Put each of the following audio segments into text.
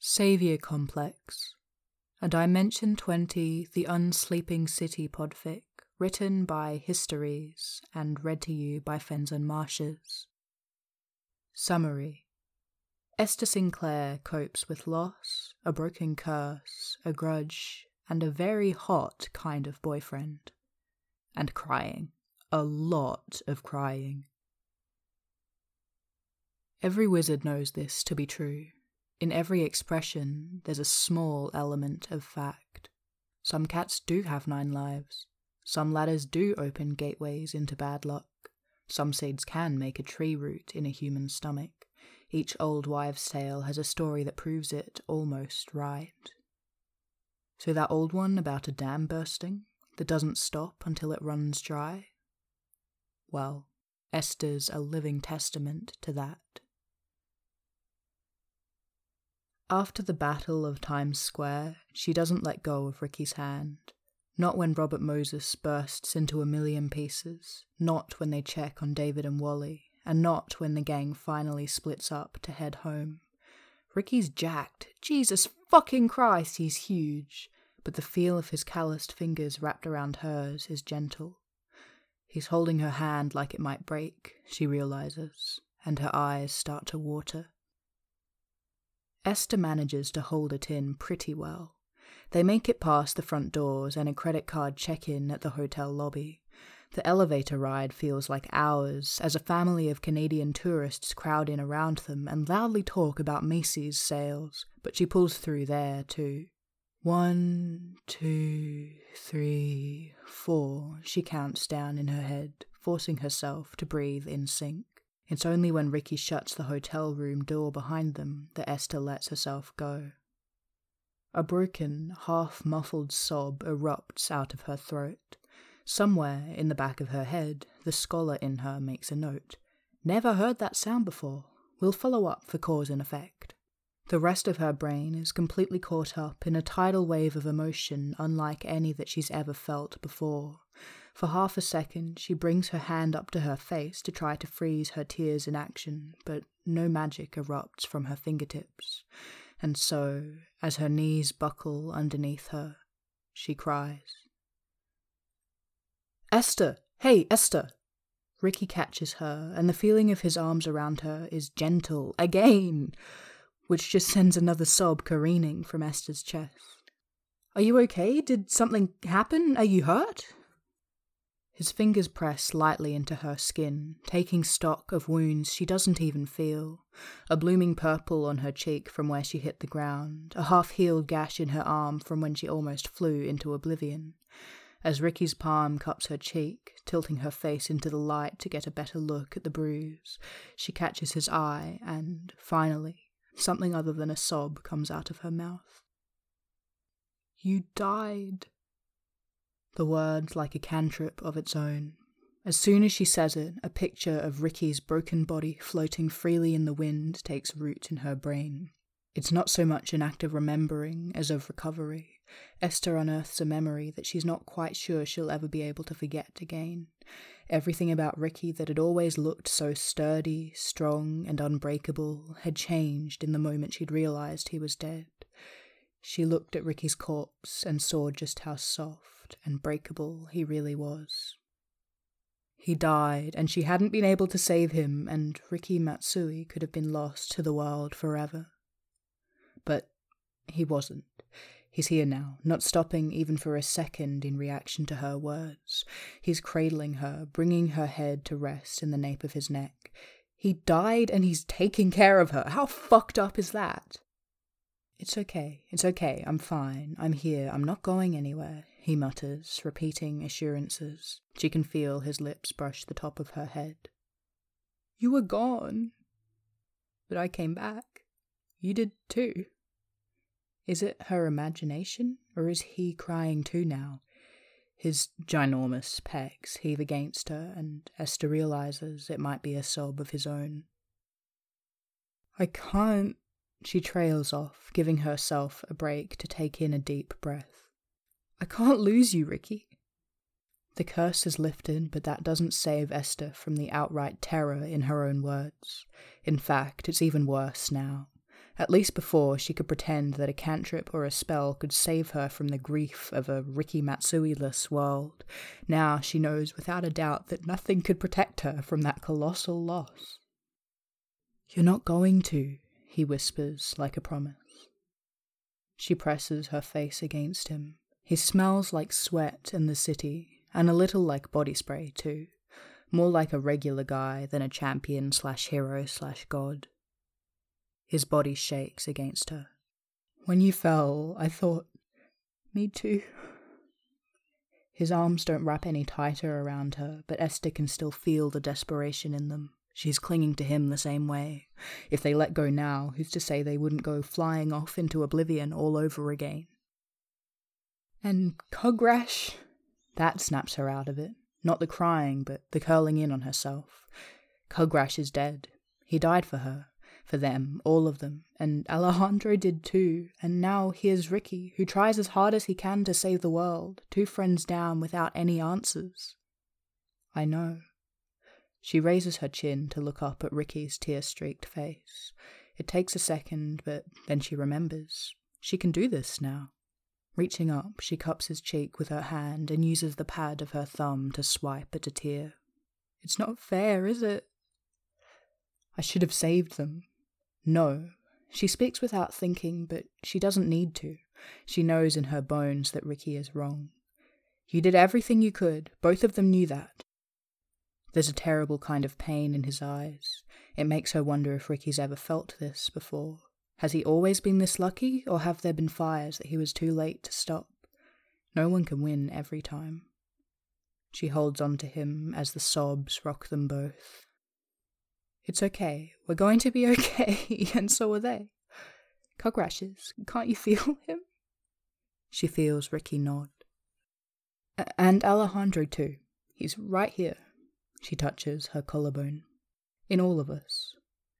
Saviour Complex, a Dimension 20 The Unsleeping City podfic, written by Histories and read to you by Fenton Marshes. Summary. Esther Sinclair copes with loss, a broken curse, a grudge, and a very hot kind of boyfriend. And crying. A lot of crying. Every wizard knows this to be true. In every expression, there's a small element of fact. Some cats do have 9 lives. Some ladders do open gateways into bad luck. Some seeds can make a tree root in a human stomach. Each old wives' tale has a story that proves it almost right. So that old one about a dam bursting that doesn't stop until it runs dry? Well, Esther's a living testament to that. After the Battle of Times Square, she doesn't let go of Ricky's hand. Not when Robert Moses bursts into a million pieces, not when they check on David and Wally, and not when the gang finally splits up to head home. Ricky's jacked. Jesus fucking Christ, he's huge. But the feel of his calloused fingers wrapped around hers is gentle. He's holding her hand like it might break, she realizes, and her eyes start to water. Esther manages to hold it in pretty well. They make it past the front doors and a credit card check-in at the hotel lobby. The elevator ride feels like hours as a family of Canadian tourists crowd in around them and loudly talk about Macy's sales, but she pulls through there too. 1, 2, 3, 4, she counts down in her head, forcing herself to breathe in sync. It's only when Ricky shuts the hotel room door behind them that Esther lets herself go. A broken, half-muffled sob erupts out of her throat. Somewhere in the back of her head, the scholar in her makes a note. Never heard that sound before. We'll follow up for cause and effect. The rest of her brain is completely caught up in a tidal wave of emotion unlike any that she's ever felt before. For half a second, she brings her hand up to her face to try to freeze her tears in action, but no magic erupts from her fingertips. And so, as her knees buckle underneath her, she cries. Esther! Hey, Esther! Ricky catches her, and the feeling of his arms around her is gentle again, which just sends another sob careening from Esther's chest. Are you okay? Did something happen? Are you hurt? His fingers press lightly into her skin, taking stock of wounds she doesn't even feel. A blooming purple on her cheek from where she hit the ground, a half-healed gash in her arm from when she almost flew into oblivion. As Ricky's palm cups her cheek, tilting her face into the light to get a better look at the bruise, she catches his eye and, finally, something other than a sob comes out of her mouth. You died. The word like a cantrip of its own. As soon as she says it, a picture of Ricky's broken body floating freely in the wind takes root in her brain. It's not so much an act of remembering as of recovery. Esther unearths a memory that she's not quite sure she'll ever be able to forget again. Everything about Ricky that had always looked so sturdy, strong, and unbreakable had changed in the moment she'd realized he was dead. She looked at Ricky's corpse and saw just how soft and breakable he really was. He died, and she hadn't been able to save him, and Ricky Matsui could have been lost to the world forever. But he wasn't. He's here now, not stopping even for a second in reaction to her words. He's cradling her, bringing her head to rest in the nape of his neck. He died and he's taking care of her. How fucked up is that? It's okay, I'm fine, I'm here, I'm not going anywhere, he mutters, repeating assurances. She can feel his lips brush the top of her head. You were gone. But I came back. You did too. Is it her imagination, or is he crying too now? His ginormous pecs heave against her, and Esther realizes it might be a sob of his own. I can't. She trails off, giving herself a break to take in a deep breath. I can't lose you, Ricky. The curse is lifted, but that doesn't save Esther from the outright terror in her own words. In fact, it's even worse now. At least before, she could pretend that a cantrip or a spell could save her from the grief of a Riki Matsui-less world. Now she knows without a doubt that nothing could protect her from that colossal loss. "You're not going to," he whispers like a promise. She presses her face against him. He smells like sweat in the city, and a little like body spray too. More like a regular guy than a champion/hero/god. His body shakes against her. "When you fell, I thought, me too." His arms don't wrap any tighter around her, but Esther can still feel the desperation in them. She's clinging to him the same way. If they let go now, who's to say they wouldn't go flying off into oblivion all over again? "And Kogrash?" That snaps her out of it. Not the crying, but the curling in on herself. Kogrash is dead. He died for her. For them, all of them, and Alejandro did too, and now here's Riki, who tries as hard as he can to save the world, 2 friends down without any answers. "I know." She raises her chin to look up at Riki's tear-streaked face. It takes a second, but then she remembers. She can do this now. Reaching up, she cups his cheek with her hand and uses the pad of her thumb to swipe at a tear. "It's not fair, is it? I should have saved them." No. She speaks without thinking, but she doesn't need to. She knows in her bones that Riki is wrong. "You did everything you could. Both of them knew that." There's a terrible kind of pain in his eyes. It makes her wonder if Riki's ever felt this before. Has he always been this lucky, or have there been fires that he was too late to stop? No one can win every time. She holds on to him as the sobs rock them both. "It's okay. We're going to be okay, and so are they. Kograshes, can't you feel him?" She feels Riki nod. "And Alejandro too. He's right here." She touches her collarbone. "In all of us."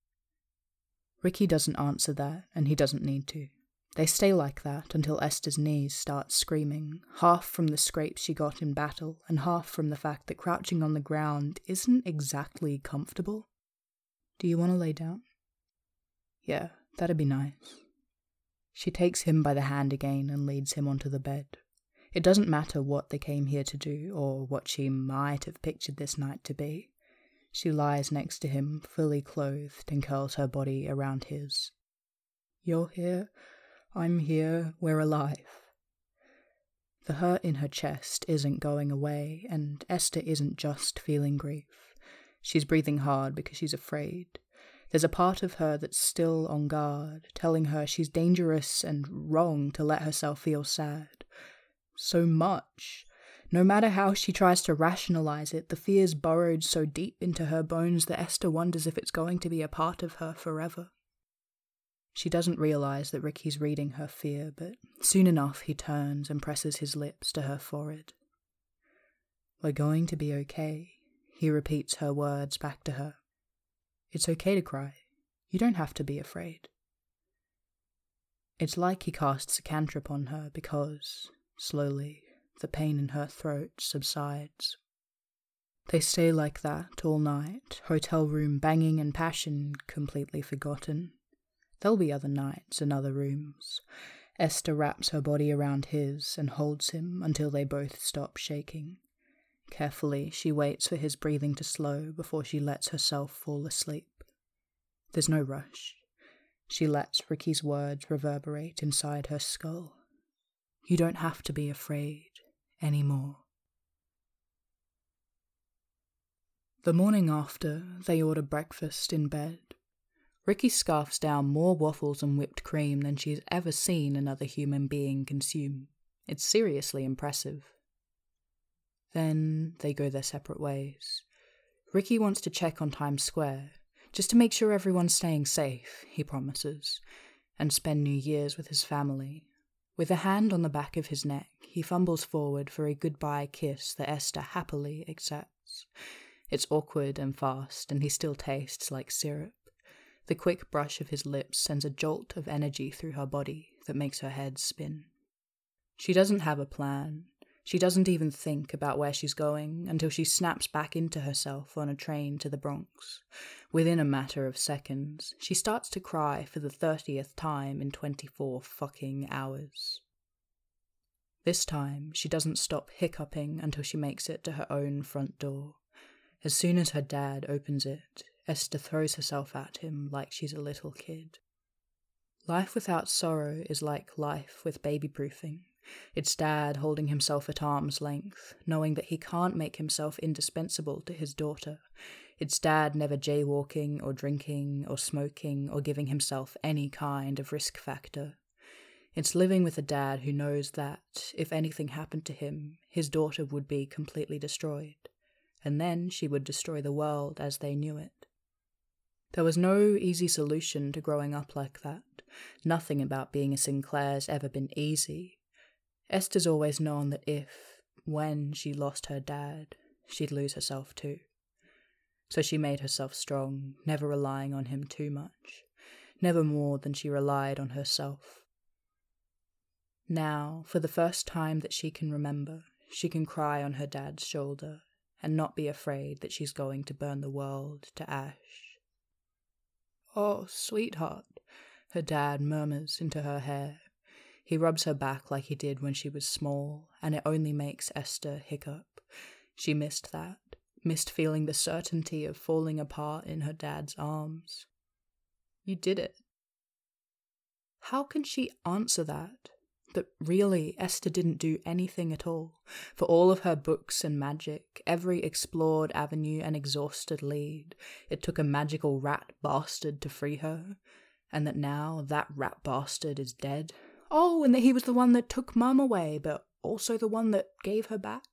Riki doesn't answer that, and he doesn't need to. They stay like that until Esther's knees start screaming, half from the scrapes she got in battle, and half from the fact that crouching on the ground isn't exactly comfortable. "Do you want to lay down?" "Yeah, that'd be nice." She takes him by the hand again and leads him onto the bed. It doesn't matter what they came here to do, or what she might have pictured this night to be. She lies next to him, fully clothed, and curls her body around his. "You're here, I'm here, we're alive." The hurt in her chest isn't going away, and Esther isn't just feeling grief. She's breathing hard because she's afraid. There's a part of her that's still on guard, telling her she's dangerous and wrong to let herself feel sad. So much. No matter how she tries to rationalize it, the fear's burrowed so deep into her bones that Esther wonders if it's going to be a part of her forever. She doesn't realize that Riki's reading her fear, but soon enough he turns and presses his lips to her forehead. "We're going to be okay." He repeats her words back to her. "It's okay to cry. You don't have to be afraid." It's like he casts a cantrip on her because, slowly, the pain in her throat subsides. They stay like that all night, hotel room banging and passion completely forgotten. There'll be other nights in other rooms. Esther wraps her body around his and holds him until they both stop shaking. Carefully, she waits for his breathing to slow before she lets herself fall asleep. There's no rush. She lets Riki's words reverberate inside her skull. You don't have to be afraid anymore. The morning after, they order breakfast in bed. Riki scarfs down more waffles and whipped cream than she's ever seen another human being consume. It's seriously impressive. Then they go their separate ways. Riki wants to check on Times Square, just to make sure everyone's staying safe, he promises, and spend New Year's with his family. With a hand on the back of his neck, he fumbles forward for a goodbye kiss that Esther happily accepts. It's awkward and fast, and he still tastes like syrup. The quick brush of his lips sends a jolt of energy through her body that makes her head spin. She doesn't have a plan. She doesn't even think about where she's going until she snaps back into herself on a train to the Bronx. Within a matter of seconds, she starts to cry for the 30th time in 24 fucking hours. This time, she doesn't stop hiccuping until she makes it to her own front door. As soon as her dad opens it, Esther throws herself at him like she's a little kid. Life without sorrow is like life with baby-proofing. It's Dad holding himself at arm's length, knowing that he can't make himself indispensable to his daughter. It's Dad never jaywalking or drinking or smoking or giving himself any kind of risk factor. It's living with a dad who knows that, if anything happened to him, his daughter would be completely destroyed, and then she would destroy the world as they knew it. There was no easy solution to growing up like that. Nothing about being a Sinclair's ever been easy. Esther's always known that when she lost her dad, she'd lose herself too. So she made herself strong, never relying on him too much, never more than she relied on herself. Now, for the first time that she can remember, she can cry on her dad's shoulder and not be afraid that she's going to burn the world to ash. "Oh, sweetheart," her dad murmurs into her hair. He rubs her back like he did when she was small, and it only makes Esther hiccup. She missed that, missed feeling the certainty of falling apart in her dad's arms. "You did it." How can she answer that? That really Esther didn't do anything at all. For all of her books and magic, every explored avenue and exhausted lead, it took a magical rat bastard to free her, and that now that rat bastard is dead. Oh, and that he was the one that took Mum away, but also the one that gave her back.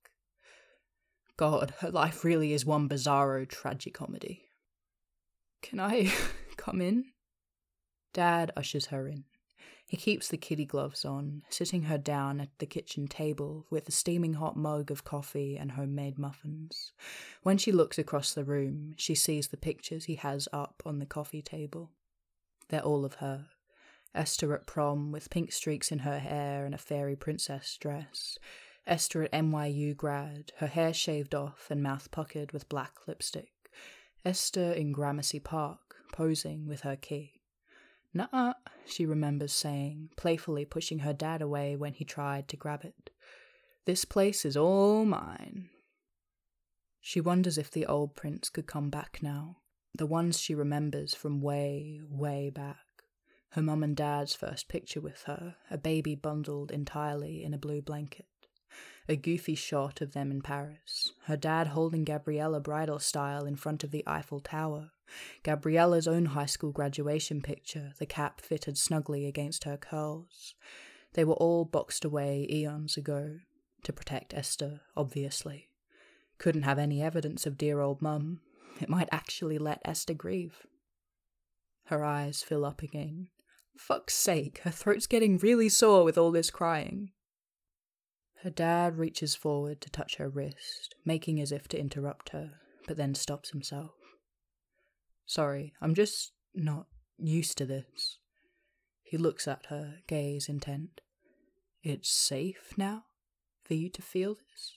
God, her life really is one bizarro tragicomedy. "Can I come in?" Dad ushers her in. He keeps the kitty gloves on, sitting her down at the kitchen table with a steaming hot mug of coffee and homemade muffins. When she looks across the room, she sees the pictures he has up on the coffee table. They're all of her. Esther at prom with pink streaks in her hair and a fairy princess dress. Esther at NYU grad, her hair shaved off and mouth puckered with black lipstick. Esther in Gramercy Park, posing with her key. "Nuh-uh," she remembers saying, playfully pushing her dad away when he tried to grab it. "This place is all mine." She wonders if the old prints could come back now, the ones she remembers from way, way back. Her mum and dad's first picture with her, a baby bundled entirely in a blue blanket. A goofy shot of them in Paris, her dad holding Gabriella bridal style in front of the Eiffel Tower. Gabriella's own high school graduation picture, the cap fitted snugly against her curls. They were all boxed away eons ago, to protect Esther, obviously. Couldn't have any evidence of dear old Mum. It might actually let Esther grieve. Her eyes fill up again. Fuck's sake, her throat's getting really sore with all this crying. Her dad reaches forward to touch her wrist, making as if to interrupt her, but then stops himself. "Sorry, I'm just not used to this." He looks at her, gaze intent. "It's safe now for you to feel this?"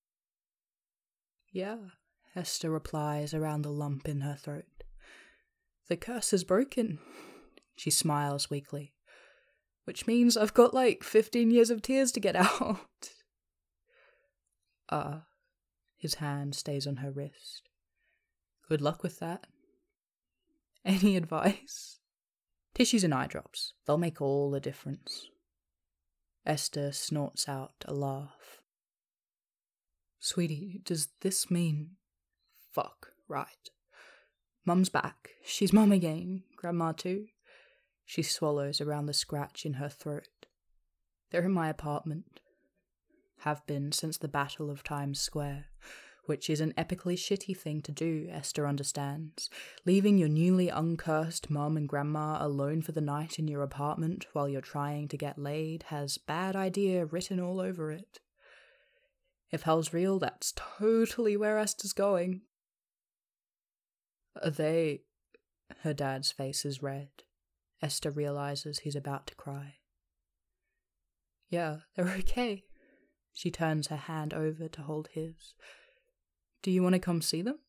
"Yeah," Esther replies around the lump in her throat. "The curse is broken." She smiles weakly. "Which means I've got like 15 years of tears to get out." His hand stays on her wrist. "Good luck with that." "Any advice?" "Tissues and eye drops. They'll make all the difference." Esther snorts out a laugh. "Sweetie, does this mean—" "Fuck, right. Mum's back. She's Mum again. Grandma too." She swallows around the scratch in her throat. "They're in my apartment. Have been since the Battle of Times Square, which is an epically shitty thing to do, Esther understands. Leaving your newly uncursed Mum and Grandma alone for the night in your apartment while you're trying to get laid has bad idea written all over it. If hell's real, that's totally where Esther's going. "Are they—" Her dad's face is red. Esther realizes he's about to cry. "Yeah, they're okay. She turns her hand over to hold his. Do you want to come see them?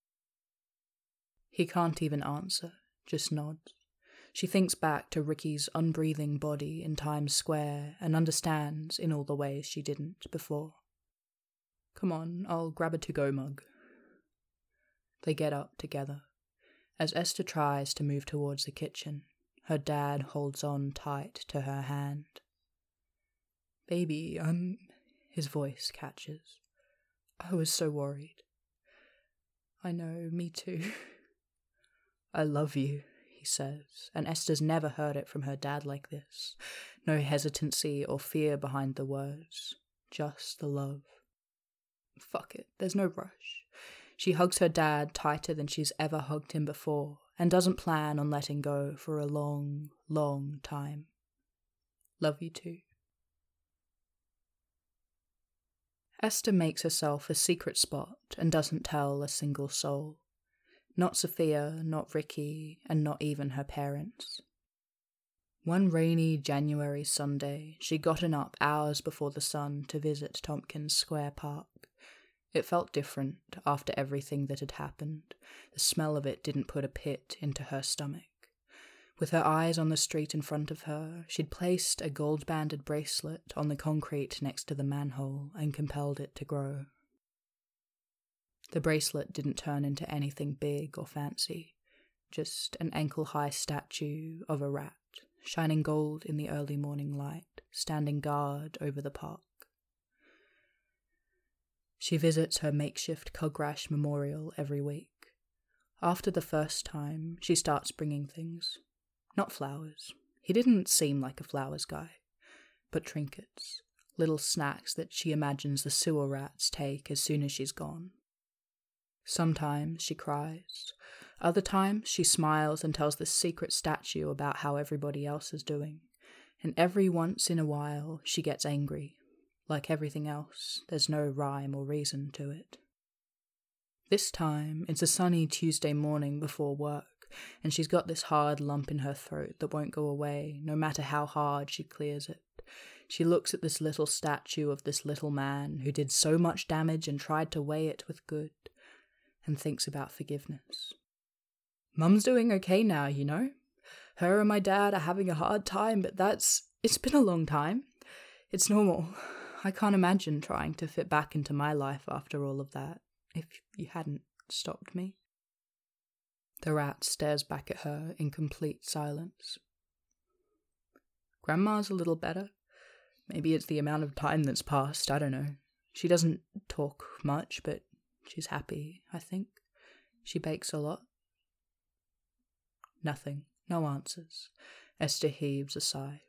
He can't even answer, just nods. She thinks back to Ricky's unbreathing body in Times Square and understands in all the ways she didn't before. Come on, I'll grab a to-go mug. They get up together. As Esther tries to move towards the kitchen, her dad holds on tight to her hand. Baby, his voice catches. I was so worried. I know, me too. I love you, he says, and Esther's never heard it from her dad like this. No hesitancy or fear behind the words, just the love. Fuck it, there's no rush. She hugs her dad tighter than she's ever hugged him before, and doesn't plan on letting go for a long, long time. Love you too. Esther makes herself a secret spot and doesn't tell a single soul. Not Sophia, not Ricky, and not even her parents. One rainy January Sunday, she'd gotten up hours before the sun to visit Tompkins Square Park. It felt different after everything that had happened. The smell of it didn't put a pit into her stomach. With her eyes on the street in front of her, she'd placed a gold-banded bracelet on the concrete next to the manhole and compelled it to grow. The bracelet didn't turn into anything big or fancy, just an ankle-high statue of a rat, shining gold in the early morning light, standing guard over the park. She visits her makeshift Cogrash memorial every week. After the first time, she starts bringing things. Not flowers. He didn't seem like a flowers guy. But trinkets. Little snacks that she imagines the sewer rats take as soon as she's gone. Sometimes she cries. Other times she smiles and tells this secret statue about how everybody else is doing. And every once in a while she gets angry. Like everything else, there's no rhyme or reason to it. This time, it's a sunny Tuesday morning before work, and she's got this hard lump in her throat that won't go away, no matter how hard she clears it. She looks at this little statue of this little man who did so much damage and tried to weigh it with good, and thinks about forgiveness. Mum's doing okay now, you know? Her and my dad are having a hard time, but it's been a long time. It's normal. I can't imagine trying to fit back into my life after all of that, if you hadn't stopped me. The rat stares back at her in complete silence. Grandma's a little better. Maybe it's the amount of time that's passed, I don't know. She doesn't talk much, but she's happy, I think. She bakes a lot. Nothing. No answers. Esther heaves a sigh.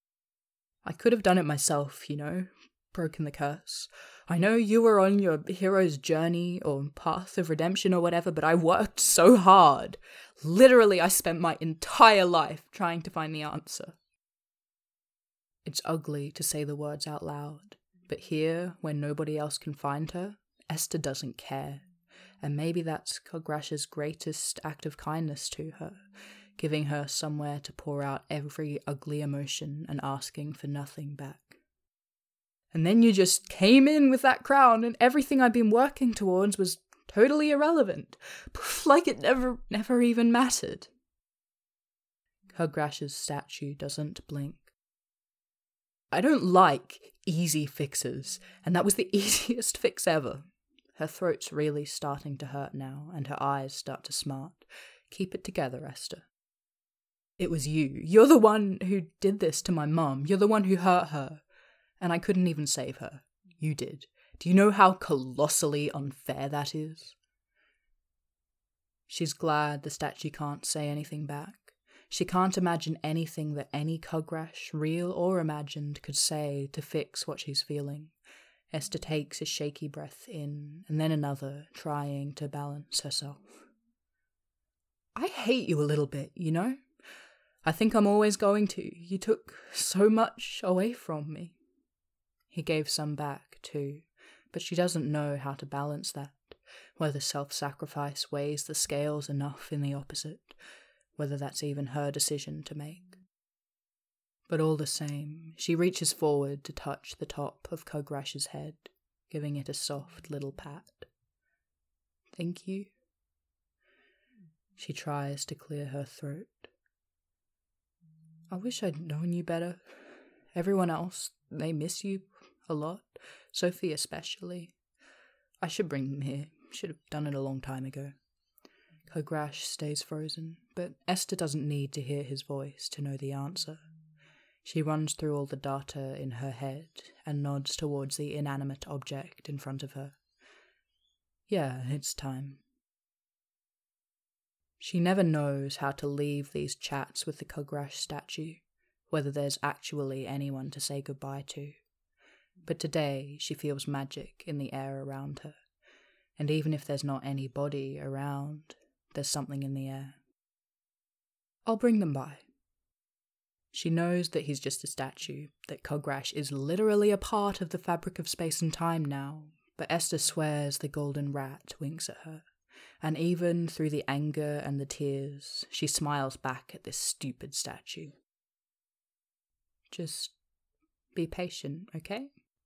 I could have done it myself, you know. Broken the curse. I know you were on your hero's journey or path of redemption or whatever, but I worked so hard. Literally, I spent my entire life trying to find the answer. It's ugly to say the words out loud, but here, when nobody else can find her, Esther doesn't care. And maybe that's Cogrash's greatest act of kindness to her, giving her somewhere to pour out every ugly emotion and asking for nothing back. And then you just came in with that crown and everything I'd been working towards was totally irrelevant. Like it never even mattered. Cogrash's statue doesn't blink. I don't like easy fixes, and that was the easiest fix ever. Her throat's really starting to hurt now, and her eyes start to smart. Keep it together, Esther. It was you. You're the one who did this to my mum. You're the one who hurt her. And I couldn't even save her. You did. Do you know how colossally unfair that is? She's glad the statue can't say anything back. She can't imagine anything that any Cogrash, real or imagined, could say to fix what she's feeling. Esther takes a shaky breath in, and then another, trying to balance herself. I hate you a little bit, you know? I think I'm always going to. You took so much away from me. He gave some back, too, but she doesn't know how to balance that, whether self-sacrifice weighs the scales enough in the opposite, whether that's even her decision to make. But all the same, she reaches forward to touch the top of Kogrash's head, giving it a soft little pat. Thank you. She tries to clear her throat. I wish I'd known you better. Everyone else, they miss you a lot. Sophie especially. I should bring them here. Should have done it a long time ago. Kogrash stays frozen, but Esther doesn't need to hear his voice to know the answer. She runs through all the data in her head and nods towards the inanimate object in front of her. Yeah, it's time. She never knows how to leave these chats with the Kogrash statue, whether there's actually anyone to say goodbye to. But today she feels magic in the air around her, and even if there's not anybody around, there's something in the air. I'll bring them by. She knows that he's just a statue, that Kogrash is literally a part of the fabric of space and time now, but Esther swears the golden rat winks at her, and even through the anger and the tears, she smiles back at this stupid statue. Just be patient, okay?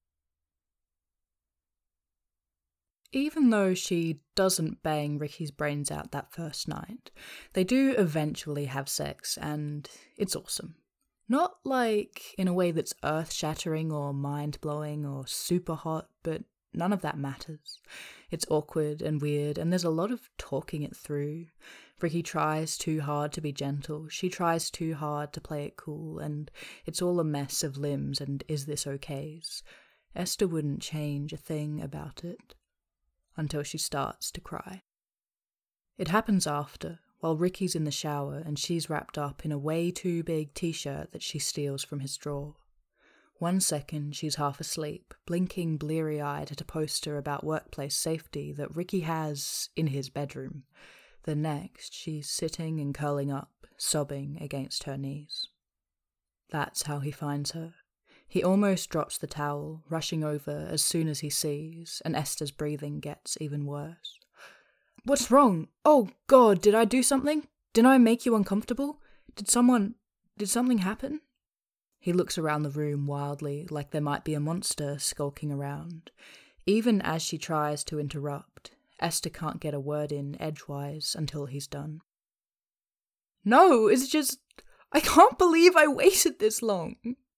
Even though she doesn't bang Ricky's brains out that first night, they do eventually have sex, and it's awesome. Not like in a way that's earth-shattering or mind-blowing or super hot, but none of that matters. It's awkward and weird, and there's a lot of talking it through. Ricky tries too hard to be gentle, she tries too hard to play it cool, and it's all a mess of limbs and is this okays. Esther wouldn't change a thing about it, until she starts to cry. It happens after, while Ricky's in the shower and she's wrapped up in a way too big t-shirt that she steals from his drawer. 1 second she's half asleep, blinking bleary-eyed at a poster about workplace safety that Ricky has in his bedroom. The next, she's sitting and curling up, sobbing against her knees. That's how he finds her. He almost drops the towel, rushing over as soon as he sees, and Esther's breathing gets even worse. What's wrong? Oh, God, did I do something? Did I make you uncomfortable? Did something happen? He looks around the room wildly, like there might be a monster skulking around. Even as she tries to interrupt, Esther can't get a word in edgewise until he's done. No, it's just... I can't believe I waited this long.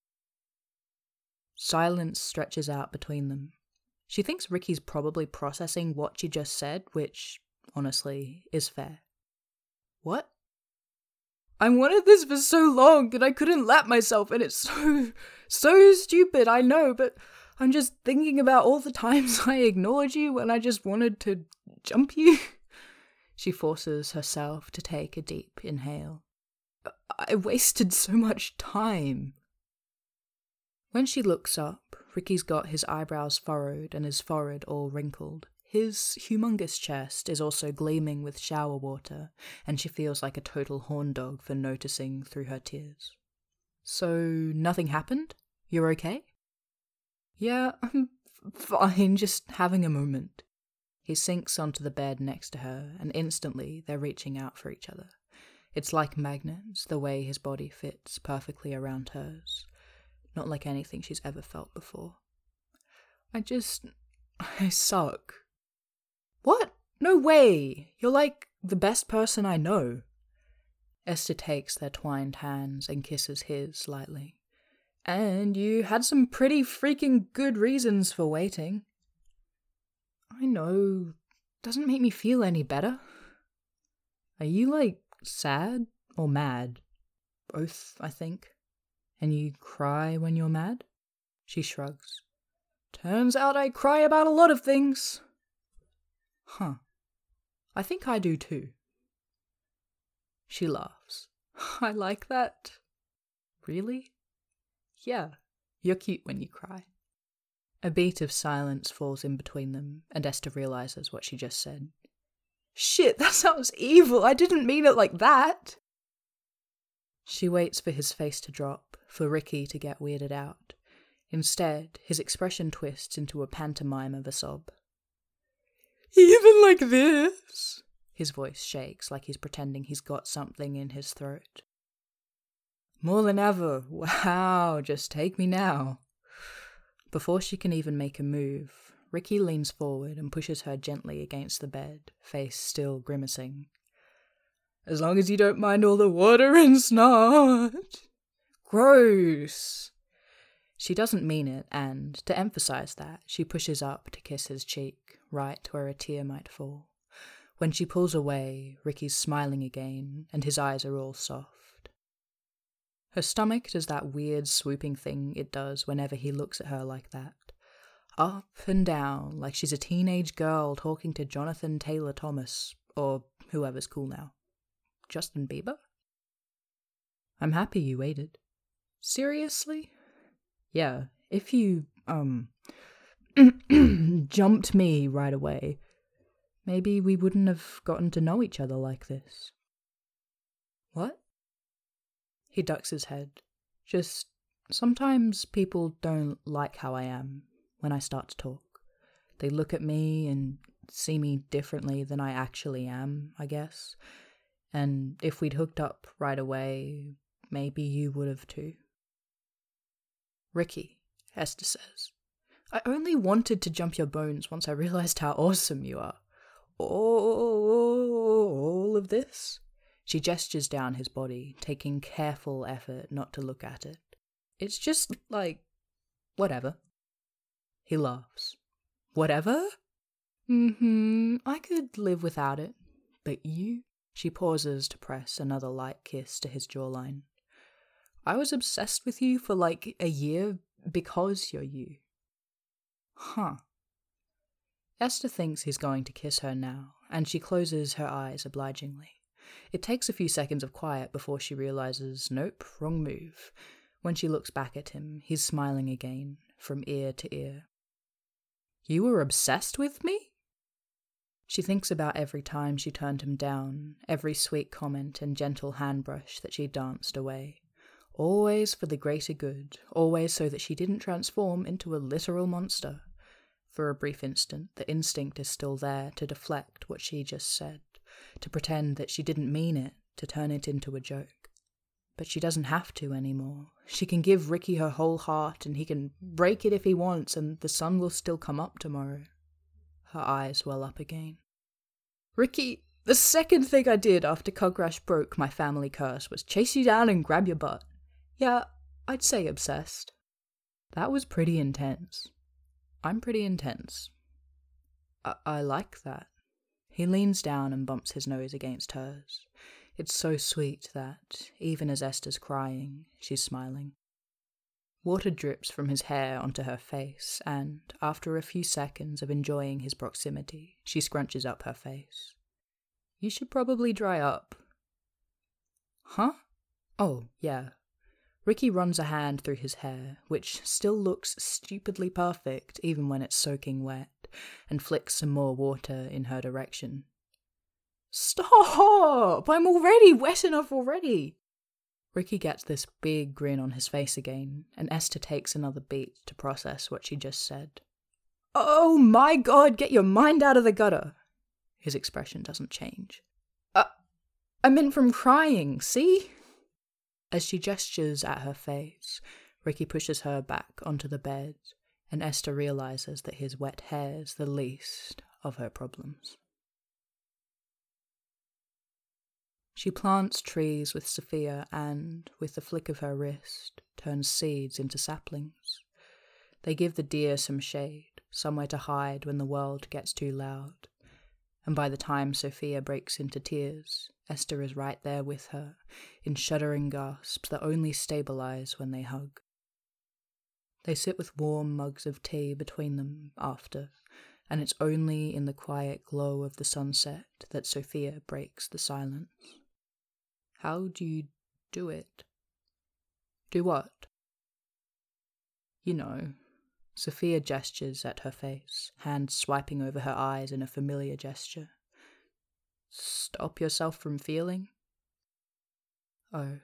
Silence stretches out between them. She thinks Ricky's probably processing what she just said, which, honestly, is fair. What? I wanted this for so long and I couldn't let myself, and it's so stupid, I know, but I'm just thinking about all the times I ignored you when I just wanted to jump you. She forces herself to take a deep inhale. I wasted so much time. When she looks up, Ricky's got his eyebrows furrowed and his forehead all wrinkled. His humongous chest is also gleaming with shower water, and she feels like a total horn dog for noticing through her tears. So, nothing happened? You're okay? Yeah, I'm fine, just having a moment. He sinks onto the bed next to her, and instantly they're reaching out for each other. It's like magnets, the way his body fits perfectly around hers. Not like anything she's ever felt before. I suck. What? No way! You're like the best person I know. Esther takes their twined hands and kisses his lightly. And you had some pretty freaking good reasons for waiting. I know. Doesn't make me feel any better. Are you, like, sad or mad? Both, I think. And you cry when you're mad? She shrugs. Turns out I cry about a lot of things. Huh. I think I do too. She laughs. I like that. Really? Yeah, you're cute when you cry. A beat of silence falls in between them, and Esther realizes what she just said. Shit, that sounds evil. I didn't mean it like that. She waits for his face to drop, for Ricky to get weirded out. Instead, his expression twists into a pantomime of a sob. Even like this? His voice shakes like he's pretending he's got something in his throat. More than ever. Wow, just take me now. Before she can even make a move, Ricky leans forward and pushes her gently against the bed, face still grimacing. As long as you don't mind all the water and snot. Gross. She doesn't mean it, and, to emphasize that, she pushes up to kiss his cheek, right where a tear might fall. When she pulls away, Ricky's smiling again, and his eyes are all soft. Her stomach does that weird swooping thing it does whenever he looks at her like that. Up and down, like she's a teenage girl talking to Jonathan Taylor Thomas, or whoever's cool now. Justin Bieber? I'm happy you waited. Seriously? Yeah, if you, jumped me right away, maybe we wouldn't have gotten to know each other like this. What? He ducks his head. Just, sometimes people don't like how I am when I start to talk. They look at me and see me differently than I actually am, I guess. And if we'd hooked up right away, maybe you would have too. Ricky, Esther says, I only wanted to jump your bones once I realized how awesome you are. All of this? She gestures down his body, taking careful effort not to look at it. It's just, like, whatever. He laughs. Whatever? I could live without it. But you? She pauses to press another light kiss to his jawline. I was obsessed with you for like a year because you're you. Huh. Esther thinks he's going to kiss her now, and she closes her eyes obligingly. It takes a few seconds of quiet before she realizes, nope, wrong move. When she looks back at him, he's smiling again, from ear to ear. You were obsessed with me? She thinks about every time she turned him down, every sweet comment and gentle handbrush that she danced away. Always for the greater good, always so that she didn't transform into a literal monster. For a brief instant, the instinct is still there to deflect what she just said, to pretend that she didn't mean it, to turn it into a joke. But she doesn't have to anymore. She can give Ricky her whole heart, and he can break it if he wants, and the sun will still come up tomorrow. Her eyes well up again. Ricky, the second thing I did after Cogrash broke my family curse was chase you down and grab your butt. Yeah, I'd say obsessed. That was pretty intense. I'm pretty intense. I like that. He leans down and bumps his nose against hers. It's so sweet that, even as Esther's crying, she's smiling. Water drips from his hair onto her face, and, after a few seconds of enjoying his proximity, she scrunches up her face. You should probably dry up. Huh? Oh, yeah. Ricky runs a hand through his hair, which still looks stupidly perfect even when it's soaking wet, and flicks some more water in her direction. Stop! I'm already wet enough already! Ricky gets this big grin on his face again, and Esther takes another beat to process what she just said. Oh my god, get your mind out of the gutter! His expression doesn't change. I meant from crying, see? As she gestures at her face, Ricky pushes her back onto the bed, and Esther realizes that his wet hair's the least of her problems. She plants trees with Sophia and, with the flick of her wrist, turns seeds into saplings. They give the deer some shade, somewhere to hide when the world gets too loud. And by the time Sophia breaks into tears, Esther is right there with her, in shuddering gasps that only stabilize when they hug. They sit with warm mugs of tea between them after, and it's only in the quiet glow of the sunset that Sophia breaks the silence. How do you do it? Do what? You know. Sophia gestures at her face, hands swiping over her eyes in a familiar gesture. Stop yourself from feeling? Oh.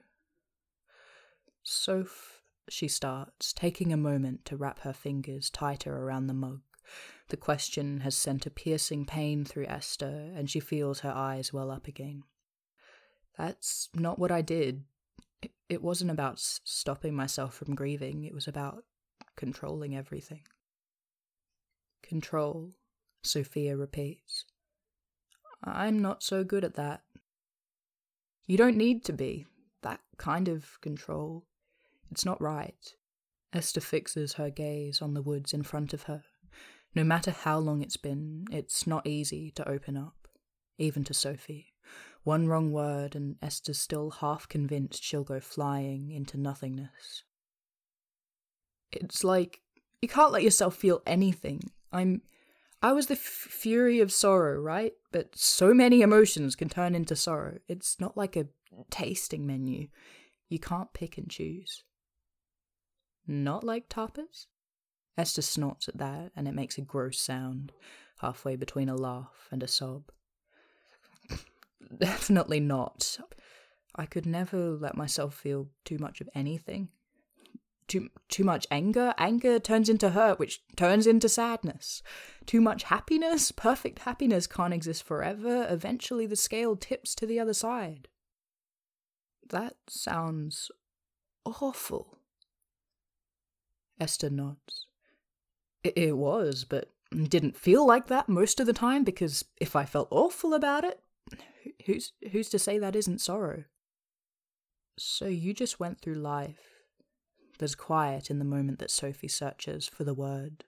Soph, she starts, taking a moment to wrap her fingers tighter around the mug. The question has sent a piercing pain through Esther, and she feels her eyes well up again. That's not what I did. It wasn't about stopping myself from grieving, it was about controlling everything. Control, Sophia repeats. I'm not so good at that. You don't need to be. That kind of control. It's not right. Esther fixes her gaze on the woods in front of her. No matter how long it's been, it's not easy to open up, even to Sophie. One wrong word and Esther's still half convinced she'll go flying into nothingness. It's like, you can't let yourself feel anything. I was the fury of sorrow, right? But so many emotions can turn into sorrow. It's not like a tasting menu. You can't pick and choose. Not like tapas? Esther snorts at that, and it makes a gross sound, halfway between a laugh and a sob. Definitely not. I could never let myself feel too much of anything. Too much anger? Anger turns into hurt, which turns into sadness. Too much happiness? Perfect happiness can't exist forever. Eventually the scale tips to the other side. That sounds awful. Esther nods. It was, but didn't feel like that most of the time, because if I felt awful about it, who's to say that isn't sorrow? So you just went through life. There's quiet in the moment that Sophie searches for the word.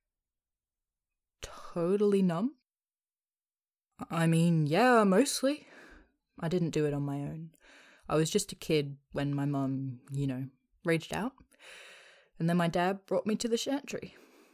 Totally numb? I mean, yeah, mostly. I didn't do it on my own. I was just a kid when my mum, raged out. And then my dad brought me to the chantry.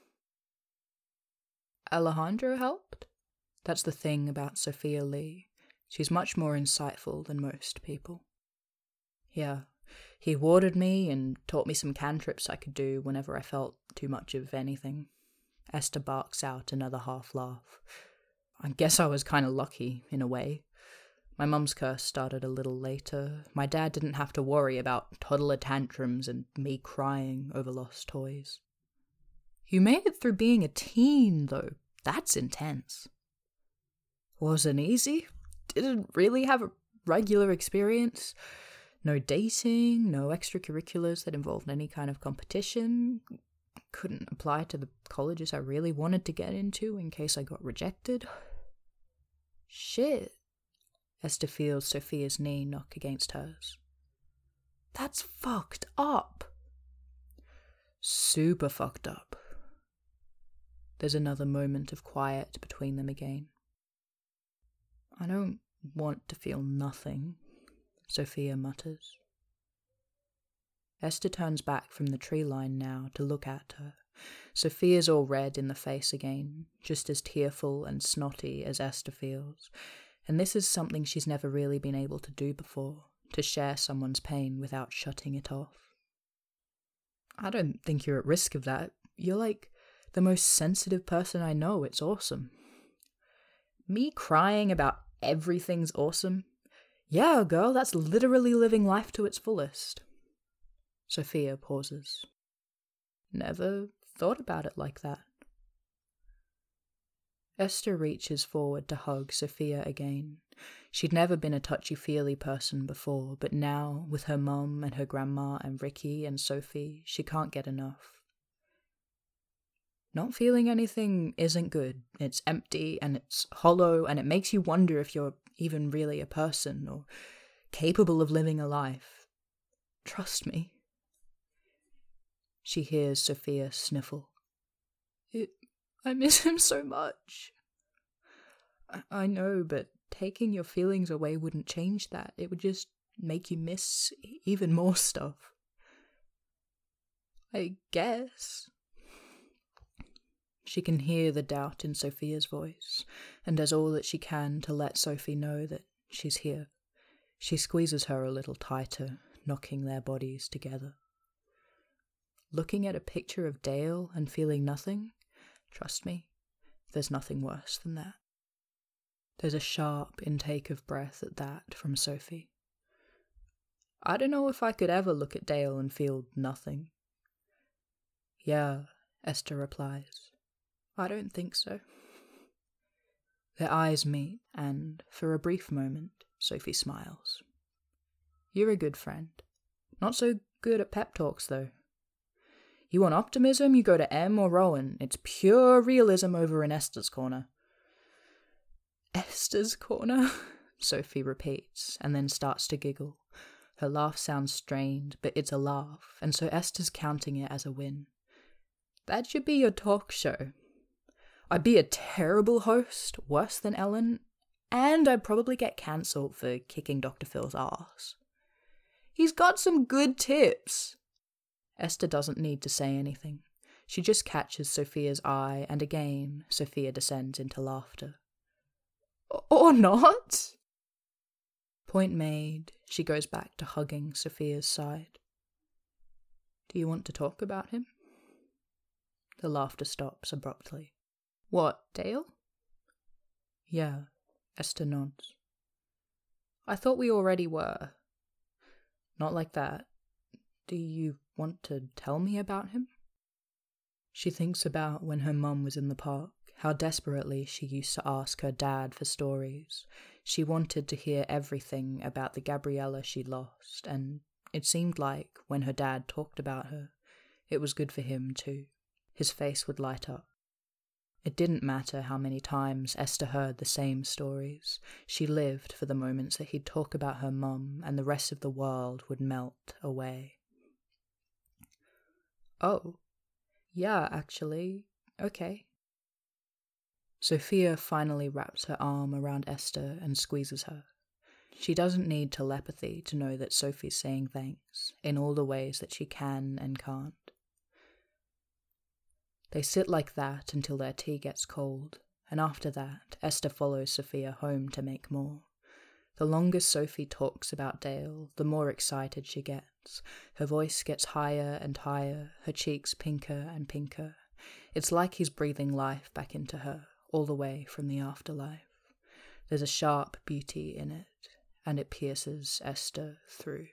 Alejandro helped? That's the thing about Sophia Lee. She's much more insightful than most people. Yeah, he watered me and taught me some cantrips I could do whenever I felt too much of anything. Esther barks out another half laugh. I guess I was kind of lucky, in a way. My mum's curse started a little later. My dad didn't have to worry about toddler tantrums and me crying over lost toys. You made it through being a teen, though. That's intense. Wasn't easy. Didn't really have a regular experience. No dating, no extracurriculars that involved any kind of competition. Couldn't apply to the colleges I really wanted to get into in case I got rejected. Shit. Esther feels Sophia's knee knock against hers. That's fucked up. Super fucked up. There's another moment of quiet between them again. I don't want to feel nothing, Sophia mutters. Esther turns back from the tree line now to look at her. Sophia's all red in the face again, just as tearful and snotty as Esther feels, and this is something she's never really been able to do before, to share someone's pain without shutting it off. I don't think you're at risk of that. You're like the most sensitive person I know. It's awesome. Me crying about everything's awesome? Yeah, girl, that's literally living life to its fullest. Sophia pauses. Never thought about it like that. Esther reaches forward to hug Sophia again. She'd never been a touchy-feely person before, but now, with her mum and her grandma and Ricky and Sophie, she can't get enough. Not feeling anything isn't good. It's empty and it's hollow, and it makes you wonder if you're even really a person or capable of living a life. Trust me. She hears Sophia sniffle. I miss him so much. I know, but taking your feelings away wouldn't change that. It would just make you miss even more stuff. I guess. She can hear the doubt in Sophia's voice, and does all that she can to let Sophie know that she's here. She squeezes her a little tighter, knocking their bodies together. Looking at a picture of Dale and feeling nothing? Trust me, there's nothing worse than that. There's a sharp intake of breath at that from Sophie. I don't know if I could ever look at Dale and feel nothing. Yeah, Esther replies. I don't think so. Their eyes meet, and for a brief moment, Sophie smiles. You're a good friend. Not so good at pep talks, though. You want optimism, you go to Em or Rowan. It's pure realism over in Esther's corner. Esther's corner? Sophie repeats, and then starts to giggle. Her laugh sounds strained, but it's a laugh, and so Esther's counting it as a win. That should be your talk show. I'd be a terrible host, worse than Ellen, and I'd probably get cancelled for kicking Dr. Phil's ass. He's got some good tips. Esther doesn't need to say anything. She just catches Sophia's eye, and again, Sophia descends into laughter. Or not? Point made, she goes back to hugging Sophia's side. Do you want to talk about him? The laughter stops abruptly. What, Dale? Yeah, Esther nods. I thought we already were. Not like that. Do you want to tell me about him? She thinks about when her mum was in the park, how desperately she used to ask her dad for stories. She wanted to hear everything about the Gabriella she lost, and it seemed like when her dad talked about her, it was good for him too. His face would light up. It didn't matter how many times Esther heard the same stories. She lived for the moments that he'd talk about her mum, and the rest of the world would melt away. Oh, yeah, actually, okay. Sophia finally wraps her arm around Esther and squeezes her. She doesn't need telepathy to know that Sophie's saying thanks in all the ways that she can and can't. They sit like that until their tea gets cold, and after that, Esther follows Sophia home to make more. The longer Sophie talks about Dale, the more excited she gets. Her voice gets higher and higher, her cheeks pinker and pinker. It's like he's breathing life back into her, all the way from the afterlife. There's a sharp beauty in it, and it pierces Esther through.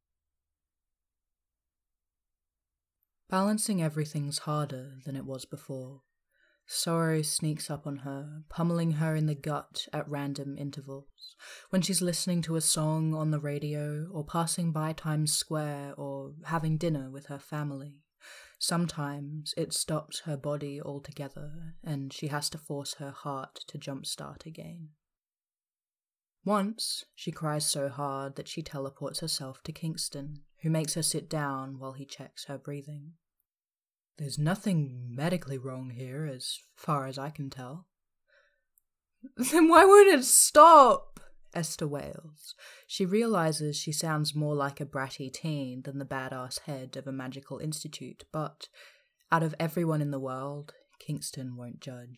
Balancing everything's harder than it was before. Sorrow sneaks up on her, pummeling her in the gut at random intervals. When she's listening to a song on the radio, or passing by Times Square, or having dinner with her family. Sometimes it stops her body altogether, and she has to force her heart to jumpstart again. Once, she cries so hard that she teleports herself to Kingston, who makes her sit down while he checks her breathing. There's nothing medically wrong here, as far as I can tell. Then why won't it stop? Esther wails. She realizes she sounds more like a bratty teen than the badass head of a magical institute, but out of everyone in the world, Kingston won't judge.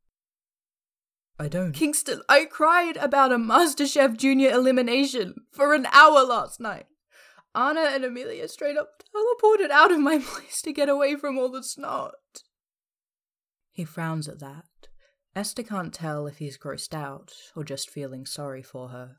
I don't. Kingston, I cried about a MasterChef Junior elimination for an hour last night. Anna and Amelia straight up teleported out of my place to get away from all the snot. He frowns at that. Esther can't tell if he's grossed out or just feeling sorry for her.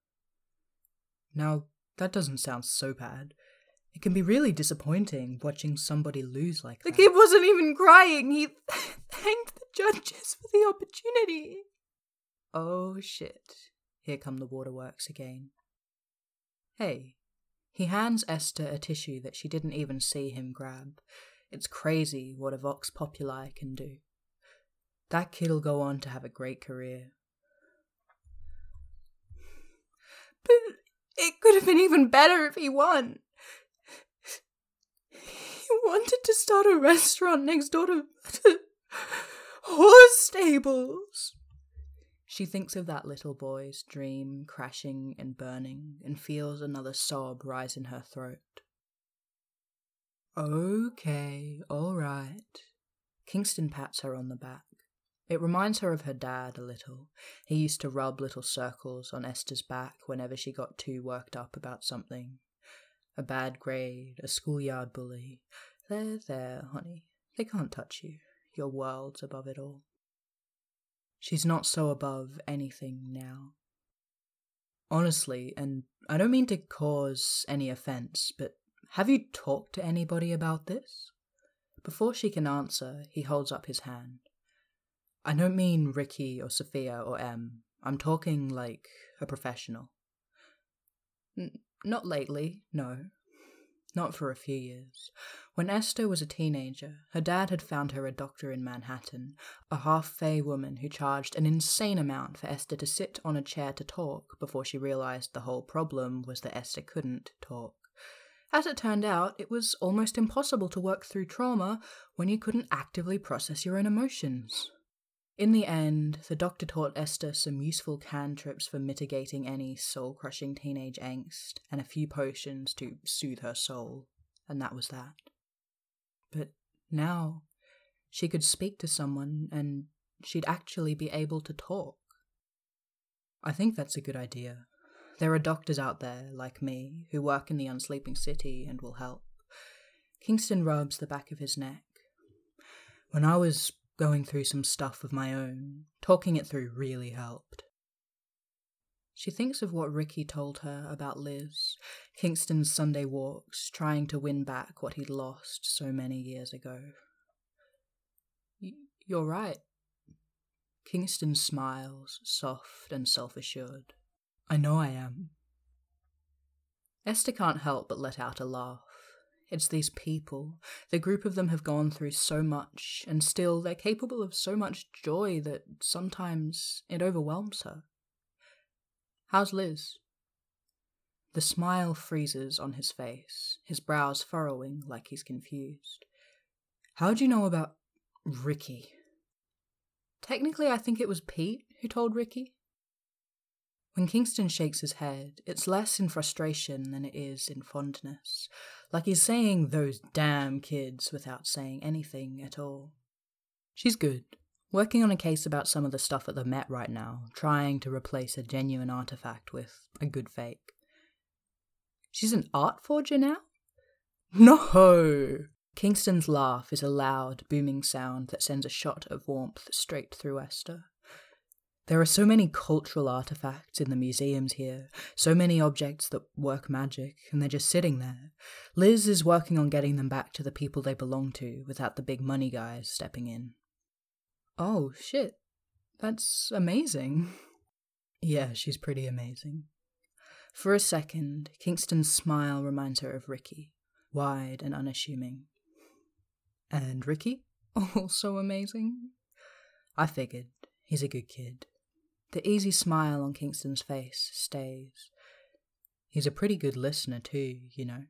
Now, that doesn't sound so bad. It can be really disappointing watching somebody lose like that. The kid wasn't even crying. He thanked the judges for the opportunity. Oh shit. Here come the waterworks again. Hey. He hands Esther a tissue that she didn't even see him grab. It's crazy what a Vox Populi can do. That kid'll go on to have a great career. But it could have been even better if he won. He wanted to start a restaurant next door to horse stables. She thinks of that little boy's dream crashing and burning and feels another sob rise in her throat. Okay, all right. Kingston pats her on the back. It reminds her of her dad a little. He used to rub little circles on Esther's back whenever she got too worked up about something. A bad grade, a schoolyard bully. There, honey. They can't touch you. Your world's above it all. She's not so above anything now. Honestly, and I don't mean to cause any offense, but have you talked to anybody about this? Before she can answer, he holds up his hand. I don't mean Ricky or Sophia or Em. I'm talking like a professional. Not lately, no. Not for a few years. When Esther was a teenager, her dad had found her a doctor in Manhattan, a half-fae woman who charged an insane amount for Esther to sit on a chair to talk before she realized the whole problem was that Esther couldn't talk. As it turned out, it was almost impossible to work through trauma when you couldn't actively process your own emotions. In the end, the doctor taught Esther some useful cantrips for mitigating any soul-crushing teenage angst and a few potions to soothe her soul, and that was that. But now, she could speak to someone and she'd actually be able to talk. I think that's a good idea. There are doctors out there, like me, who work in the unsleeping city and will help. Kingston rubs the back of his neck. When I was going through some stuff of my own, talking it through really helped. She thinks of what Ricky told her about Liz, Kingston's Sunday walks, trying to win back what he'd lost so many years ago. You're right. Kingston smiles, soft and self-assured. I know I am. Esther can't help but let out a laugh. It's these people. The group of them have gone through so much, and still they're capable of so much joy that sometimes it overwhelms her. How's Liz? The smile freezes on his face, his brows furrowing like he's confused. How'd you know about Ricky? Technically, I think it was Pete who told Ricky. When Kingston shakes his head, it's less in frustration than it is in fondness, like he's saying those damn kids without saying anything at all. She's good, working on a case about some of the stuff at the Met right now, trying to replace a genuine artifact with a good fake. She's an art forger now? No! Kingston's laugh is a loud, booming sound that sends a shot of warmth straight through Esther. There are so many cultural artifacts in the museums here, so many objects that work magic, and they're just sitting there. Liz is working on getting them back to the people they belong to without the big money guys stepping in. Oh, shit. That's amazing. Yeah, she's pretty amazing. For a second, Kingston's smile reminds her of Ricky, wide and unassuming. And Ricky? Also amazing? I figured. He's a good kid. The easy smile on Kingston's face stays. He's a pretty good listener too, you know.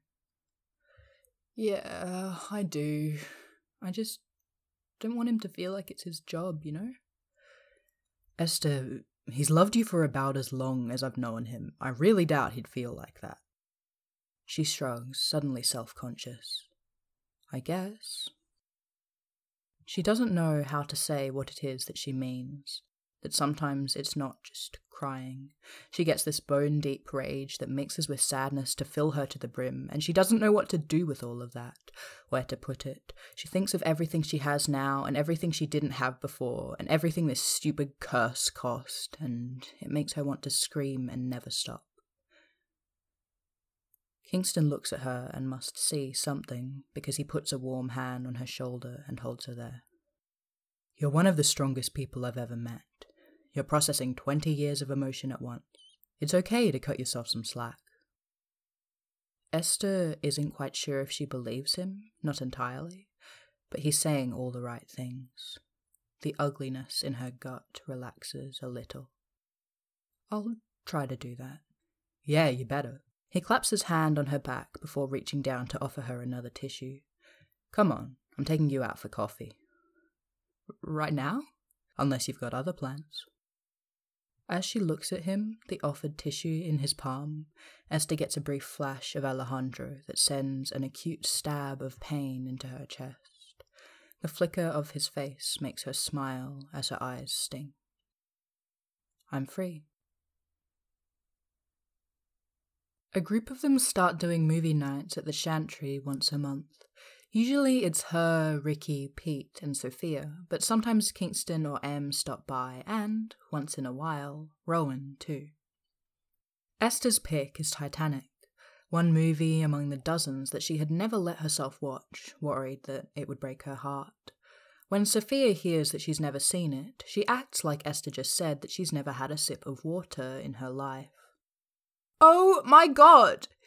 Yeah, I do. I just don't want him to feel like it's his job, you know? Esther, he's loved you for about as long as I've known him. I really doubt he'd feel like that. She shrugs, suddenly self-conscious. I guess. She doesn't know how to say what it is that she means. That sometimes it's not just crying. She gets this bone-deep rage that mixes with sadness to fill her to the brim, and she doesn't know what to do with all of that, where to put it. She thinks of everything she has now, and everything she didn't have before, and everything this stupid curse cost, and it makes her want to scream and never stop. Kingston looks at her and must see something, because he puts a warm hand on her shoulder and holds her there. You're one of the strongest people I've ever met. You're processing 20 years of emotion at once. It's okay to cut yourself some slack. Esther isn't quite sure if she believes him, not entirely, but he's saying all the right things. The ugliness in her gut relaxes a little. I'll try to do that. Yeah, you better. He claps his hand on her back before reaching down to offer her another tissue. Come on, I'm taking you out for coffee. Right now? Unless you've got other plans. As she looks at him, the offered tissue in his palm, Esther gets a brief flash of Alejandro that sends an acute stab of pain into her chest. The flicker of his face makes her smile as her eyes sting. I'm free. A group of them start doing movie nights at the Chantry once a month. Usually it's her, Ricky, Pete, and Sophia, but sometimes Kingston or Em stop by, and, once in a while, Rowan too. Esther's pick is Titanic, one movie among the dozens that she had never let herself watch, worried that it would break her heart. When Sophia hears that she's never seen it, she acts like Esther just said that she's never had a sip of water in her life. Oh my god!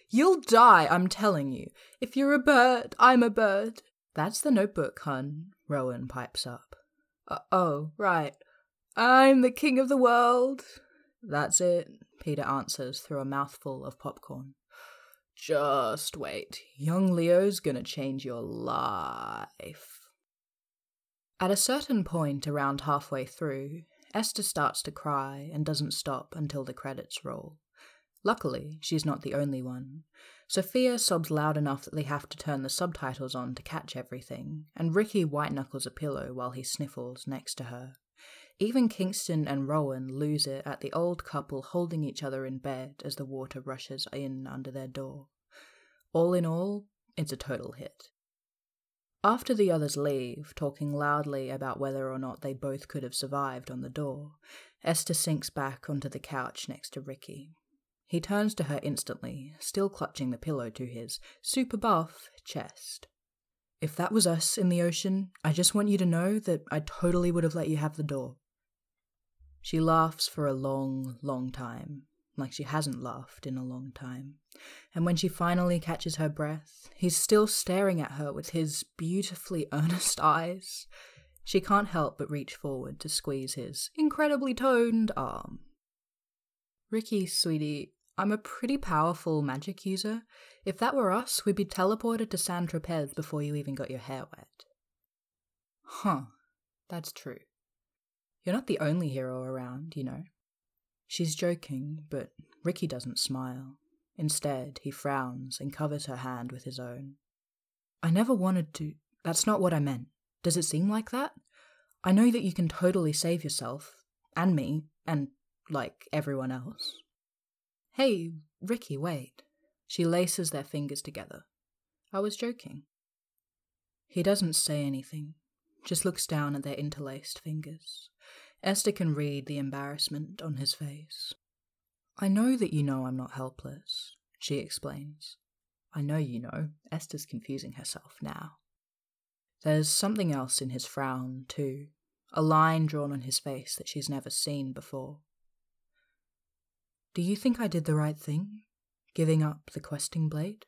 You'll die, I'm telling you. If you're a bird, I'm a bird. That's the Notebook, hun, Rowan pipes up. Oh, right. I'm the king of the world. That's it, Peter answers through a mouthful of popcorn. Just wait. Young Leo's gonna change your life. At a certain point around halfway through, Esther starts to cry and doesn't stop until the credits roll. Luckily, she's not the only one. Sophia sobs loud enough that they have to turn the subtitles on to catch everything, and Ricky white-knuckles a pillow while he sniffles next to her. Even Kingston and Rowan lose it at the old couple holding each other in bed as the water rushes in under their door. All in all, it's a total hit. After the others leave, talking loudly about whether or not they both could have survived on the door, Esther sinks back onto the couch next to Ricky. He turns to her instantly, still clutching the pillow to his super buff chest. If that was us in the ocean, I just want you to know that I totally would have let you have the door. She laughs for a long, long time, like she hasn't laughed in a long time. And when she finally catches her breath, he's still staring at her with his beautifully earnest eyes. She can't help but reach forward to squeeze his incredibly toned arm. Ricky, sweetie, I'm a pretty powerful magic user. If that were us, we'd be teleported to Saint-Tropez before you even got your hair wet. Huh, that's true. You're not the only hero around, you know. She's joking, but Ricky doesn't smile. Instead, he frowns and covers her hand with his own. I never wanted to. That's not what I meant. Does it seem like that? I know that you can totally save yourself, and me, and, like, everyone else. Hey, Ricky, wait. She laces their fingers together. I was joking. He doesn't say anything, just looks down at their interlaced fingers. Esther can read the embarrassment on his face. I know that you know I'm not helpless, she explains. I know you know. Esther's confusing herself now. There's something else in his frown, too. A line drawn on his face that she's never seen before. Do you think I did the right thing? Giving up the questing blade?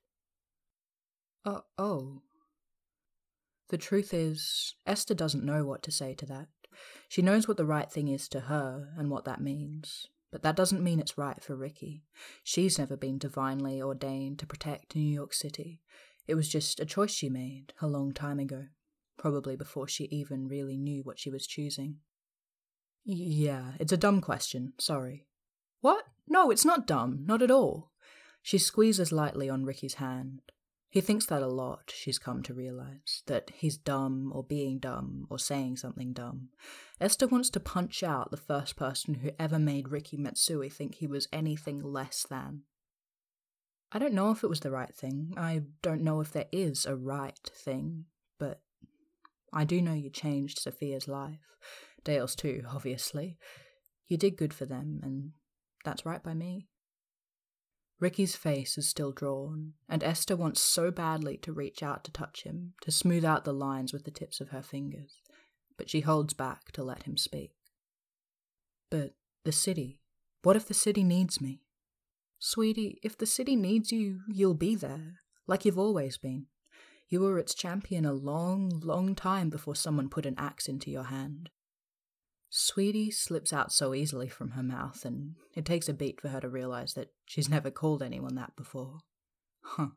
Oh. The truth is, Esther doesn't know what to say to that. She knows what the right thing is to her and what that means, but that doesn't mean it's right for Ricky. She's never been divinely ordained to protect New York City. It was just a choice she made a long time ago, probably before she even really knew what she was choosing. Yeah, it's a dumb question, sorry. What? No, it's not dumb, not at all. She squeezes lightly on Ricky's hand. He thinks that a lot, she's come to realize, that he's dumb or being dumb or saying something dumb. Esther wants to punch out the first person who ever made Ricky Matsui think he was anything less than. I don't know if it was the right thing. I don't know if there is a right thing, but I do know you changed Sophia's life. Dale's too, obviously. You did good for them, and that's right by me. Ricky's face is still drawn, and Esther wants so badly to reach out to touch him, to smooth out the lines with the tips of her fingers, but she holds back to let him speak. But the city, what if the city needs me? Sweetie, if the city needs you, you'll be there, like you've always been. You were its champion a long, long time before someone put an axe into your hand. Sweetie slips out so easily from her mouth, and it takes a beat for her to realize that she's never called anyone that before. Huh.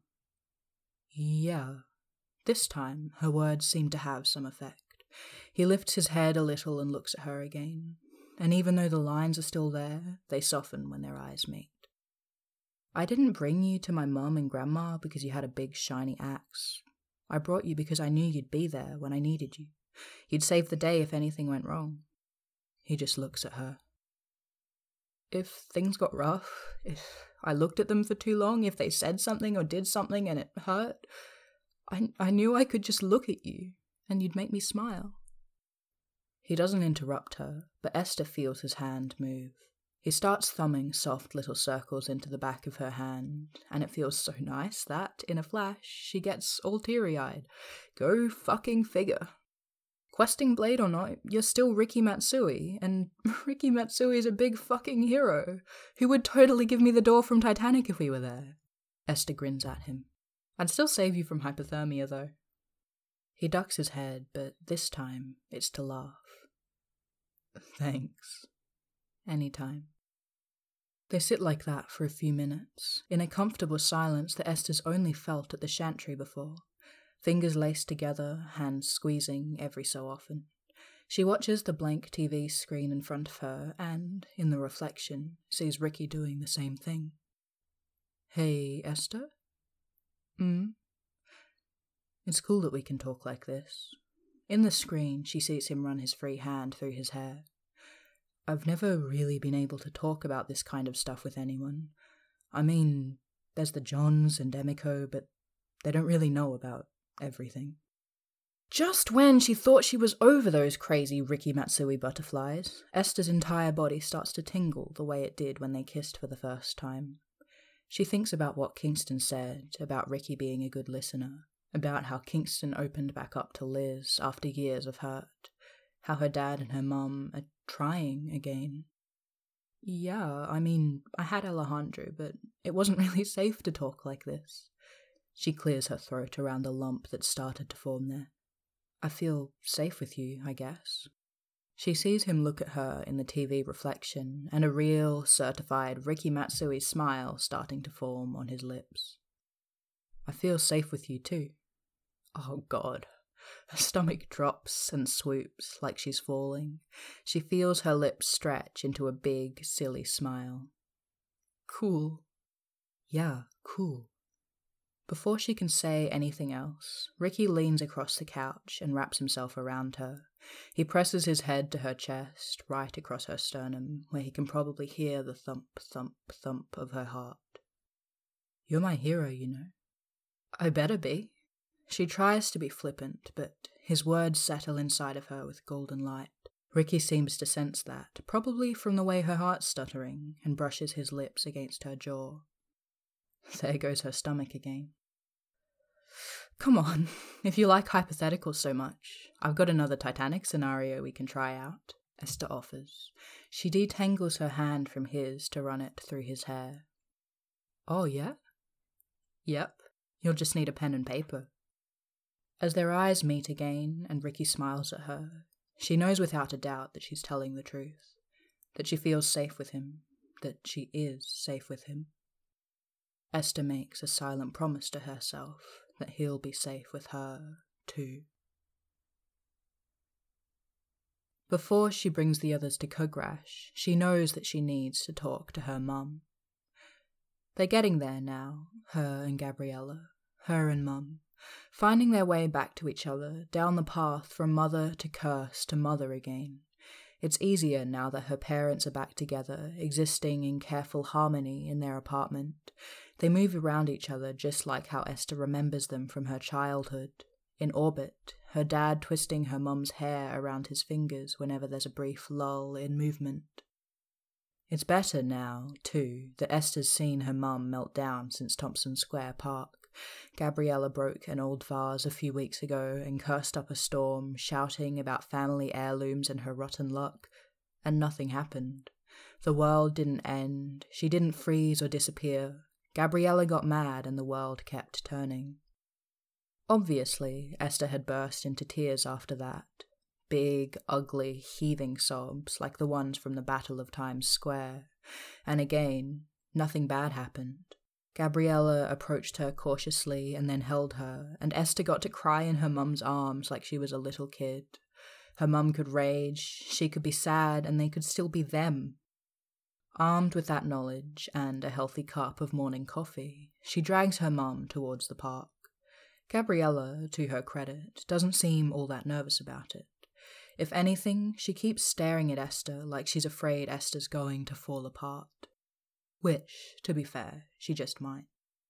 Yeah. This time, her words seem to have some effect. He lifts his head a little and looks at her again, and even though the lines are still there, they soften when their eyes meet. I didn't bring you to my mum and grandma because you had a big shiny axe. I brought you because I knew you'd be there when I needed you. You'd save the day if anything went wrong. He just looks at her. If things got rough, if I looked at them for too long, if they said something or did something and it hurt, I knew I could just look at you and you'd make me smile. He doesn't interrupt her, but Esther feels his hand move. He starts thumbing soft little circles into the back of her hand, and it feels so nice that, in a flash, she gets all teary-eyed. Go fucking figure. Questing blade or not, you're still Ricky Matsui, and Ricky Matsui is a big fucking hero, who would totally give me the door from Titanic if we were there. Esther grins at him. I'd still save you from hypothermia, though. He ducks his head, but this time it's to laugh. Thanks. Anytime. They sit like that for a few minutes, in a comfortable silence that Esther's only felt at the chantry before, fingers laced together, hands squeezing every so often. She watches the blank TV screen in front of her and, in the reflection, sees Ricky doing the same thing. Hey, Esther? It's cool that we can talk like this. In the screen, she sees him run his free hand through his hair. I've never really been able to talk about this kind of stuff with anyone. I mean, there's the Johns and Emiko, but they don't really know about everything. Just when she thought she was over those crazy Riki Matsui butterflies, Esther's entire body starts to tingle the way it did when they kissed for the first time. She thinks about what Kingston said about Ricky being a good listener, about how Kingston opened back up to Liz after years of hurt, how her dad and her mum are trying again. Yeah, I mean, I had Alejandro, but it wasn't really safe to talk like this. She clears her throat around the lump that started to form there. I feel safe with you, I guess. She sees him look at her in the TV reflection, and a real, certified Riki Matsui smile starting to form on his lips. I feel safe with you too. Oh God. Her stomach drops and swoops like she's falling. She feels her lips stretch into a big, silly smile. Cool. Yeah, cool. Before she can say anything else, Ricky leans across the couch and wraps himself around her. He presses his head to her chest, right across her sternum, where he can probably hear the thump, thump, thump of her heart. You're my hero, you know. I better be. She tries to be flippant, but his words settle inside of her with golden light. Ricky seems to sense that, probably from the way her heart's stuttering, and brushes his lips against her jaw. There goes her stomach again. Come on, if you like hypotheticals so much, I've got another Titanic scenario we can try out, Esther offers. She detangles her hand from his to run it through his hair. Oh, yeah? Yep, you'll just need a pen and paper. As their eyes meet again and Ricky smiles at her, she knows without a doubt that she's telling the truth, that she feels safe with him, that she is safe with him. Esther makes a silent promise to herself that he'll be safe with her, too. Before she brings the others to Kogrash, she knows that she needs to talk to her mum. They're getting there now, her and Gabriella, her and Mum, finding their way back to each other, down the path from mother to curse to mother again. It's easier now that her parents are back together, existing in careful harmony in their apartment. They move around each other just like how Esther remembers them from her childhood. In orbit, her dad twisting her mum's hair around his fingers whenever there's a brief lull in movement. It's better now, too, that Esther's seen her mum melt down since Thompson Square Park. Gabriella broke an old vase a few weeks ago and cursed up a storm, shouting about family heirlooms and her rotten luck, and nothing happened. The world didn't end, she didn't freeze or disappear. Gabriella got mad and the world kept turning. Obviously, Esther had burst into tears after that. Big, ugly, heaving sobs like the ones from the Battle of Times Square. And again, nothing bad happened. Gabriella approached her cautiously and then held her, and Esther got to cry in her mum's arms like she was a little kid. Her mum could rage, she could be sad, and they could still be them. Armed with that knowledge and a healthy cup of morning coffee, she drags her mum towards the park. Gabriella, to her credit, doesn't seem all that nervous about it. If anything, she keeps staring at Esther like she's afraid Esther's going to fall apart. Which, to be fair, she just might.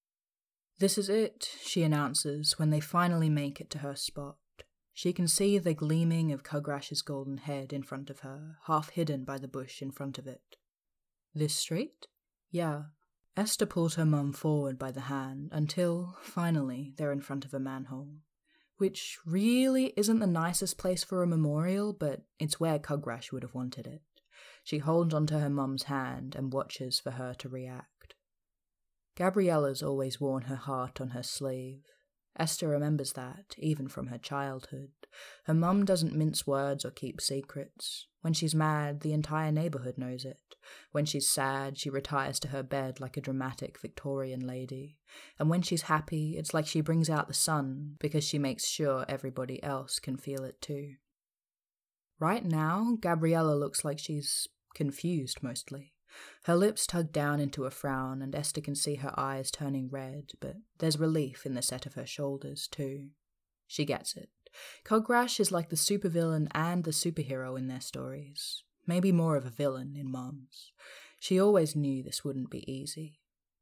This is it, she announces when they finally make it to her spot. She can see the gleaming of Kogrash's golden head in front of her, half hidden by the bush in front of it. This street? Yeah. Esther pulls her mum forward by the hand until, finally, they're in front of a manhole. Which really isn't the nicest place for a memorial, but it's where Kogrash would have wanted it. She holds onto her mum's hand and watches for her to react. Gabriella's always worn her heart on her sleeve. Esther remembers that, even from her childhood. Her mum doesn't mince words or keep secrets. When she's mad, the entire neighbourhood knows it. When she's sad, she retires to her bed like a dramatic Victorian lady. And when she's happy, it's like she brings out the sun, because she makes sure everybody else can feel it too. Right now, Gabriella looks like she's confused mostly. Her lips tug down into a frown, and Esther can see her eyes turning red, but there's relief in the set of her shoulders, too. She gets it. Cogrash is like the supervillain and the superhero in their stories. Maybe more of a villain in Mum's. She always knew this wouldn't be easy.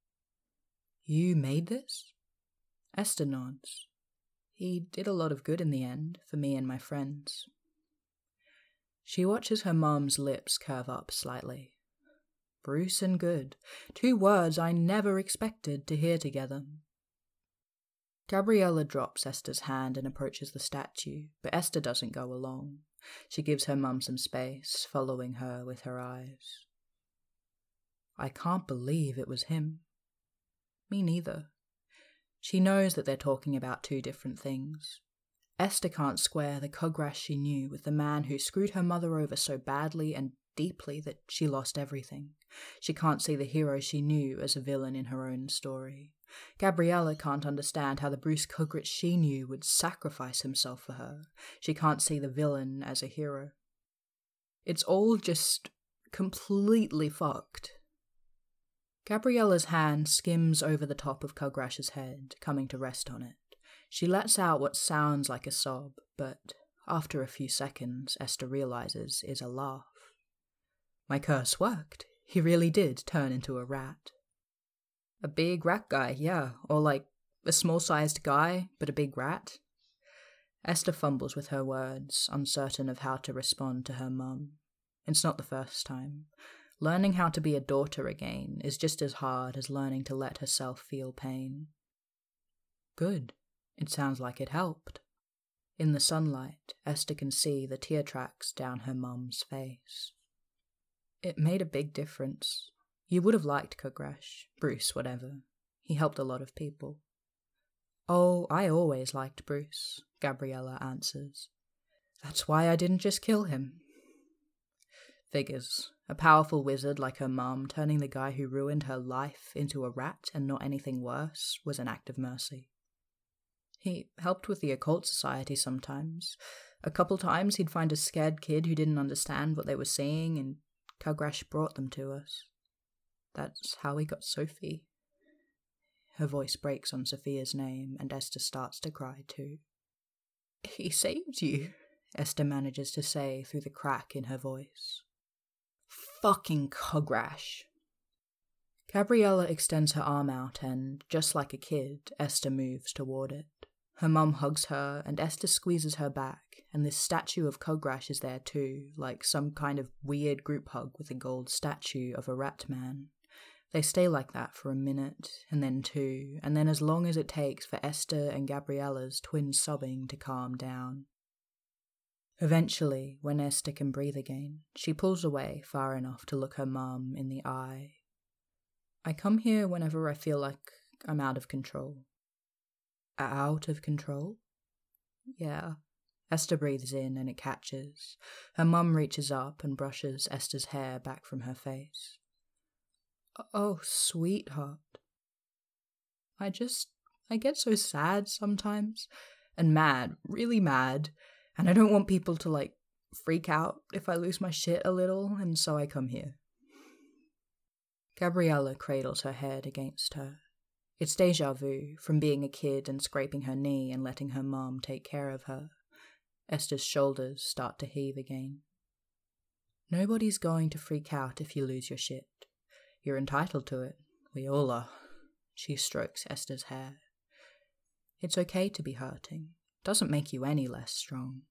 You made this? Esther nods. He did a lot of good in the end, for me and my friends. She watches her mum's lips curve up slightly. Bruce and good. 2 words I never expected to hear together. Gabriella drops Esther's hand and approaches the statue, but Esther doesn't go along. She gives her mum some space, following her with her eyes. I can't believe it was him. Me neither. She knows that they're talking about 2 different things. Esther can't square the Cogrash she knew with the man who screwed her mother over so badly and deeply that she lost everything. She can't see the hero she knew as a villain in her own story. Gabriella can't understand how the Bruce Cogrash she knew would sacrifice himself for her. She can't see the villain as a hero. It's all just completely fucked. Gabriella's hand skims over the top of Cogrash's head, coming to rest on it. She lets out what sounds like a sob, but after a few seconds, Esther realizes is a laugh. My curse worked. He really did turn into a rat. A big rat guy, yeah, or like a small-sized guy, but a big rat. Esther fumbles with her words, uncertain of how to respond to her mum. It's not the first time. Learning how to be a daughter again is just as hard as learning to let herself feel pain. Good. It sounds like it helped. In the sunlight, Esther can see the tear tracks down her mum's face. It made a big difference. You would have liked Cogrash, Bruce, whatever. He helped a lot of people. Oh, I always liked Bruce, Gabriella answers. That's why I didn't just kill him. Figures. A powerful wizard like her mum turning the guy who ruined her life into a rat and not anything worse was an act of mercy. He helped with the occult society sometimes. A couple times he'd find a scared kid who didn't understand what they were seeing, and Cogrash brought them to us. That's how we got Sophie. Her voice breaks on Sophia's name, and Esther starts to cry too. He saved you, Esther manages to say through the crack in her voice. Fucking Cogrash. Gabriella extends her arm out and, just like a kid, Esther moves toward it. Her mum hugs her, and Esther squeezes her back, and this statue of Cogrash is there too, like some kind of weird group hug with a gold statue of a rat man. They stay like that for a minute, and then 2, and then as long as it takes for Esther and Gabriella's twin sobbing to calm down. Eventually, when Esther can breathe again, she pulls away far enough to look her mum in the eye. I come here whenever I feel like I'm out of control. Out of control? Yeah. Esther breathes in and it catches. Her mum reaches up and brushes Esther's hair back from her face. Oh, sweetheart. I get so sad sometimes. And mad, really mad. And I don't want people to, freak out if I lose my shit a little, and so I come here. Gabriella cradles her head against her. It's déjà vu, from being a kid and scraping her knee and letting her mom take care of her. Esther's shoulders start to heave again. Nobody's going to freak out if you lose your shit. You're entitled to it. We all are. She strokes Esther's hair. It's okay to be hurting. Doesn't make you any less strong.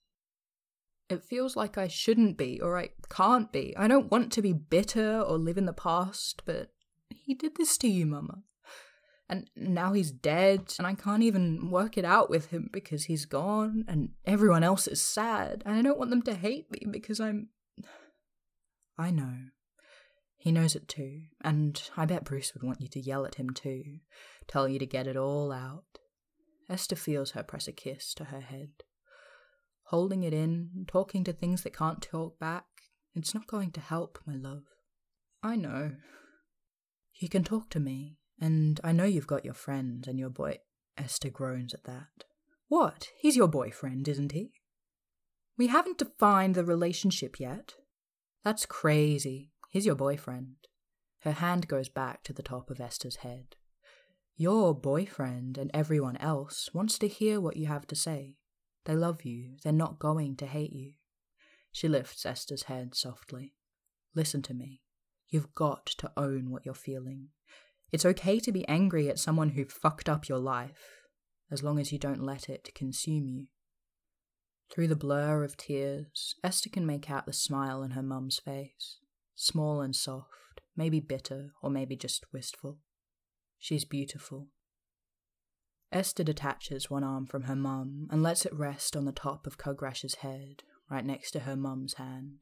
It feels like I shouldn't be, or I can't be. I don't want to be bitter or live in the past, but he did this to you, Mama. And now he's dead, and I can't even work it out with him because he's gone, and everyone else is sad, and I don't want them to hate me because I know. He knows it too, and I bet Bruce would want you to yell at him too, tell you to get it all out. Esther feels her press a kiss to her head. Holding it in, talking to things that can't talk back, it's not going to help, my love. I know. You can talk to me, and I know you've got your friends and your boy. Esther groans at that. What? He's your boyfriend, isn't he? We haven't defined the relationship yet. That's crazy. He's your boyfriend. Her hand goes back to the top of Esther's head. Your boyfriend and everyone else wants to hear what you have to say. They love you. They're not going to hate you. She lifts Esther's head softly. Listen to me. You've got to own what you're feeling. It's okay to be angry at someone who fucked up your life, as long as you don't let it consume you. Through the blur of tears, Esther can make out the smile on her mum's face. Small and soft, maybe bitter, or maybe just wistful. She's beautiful. Esther detaches one arm from her mum and lets it rest on the top of Kogrash's head, right next to her mum's hand.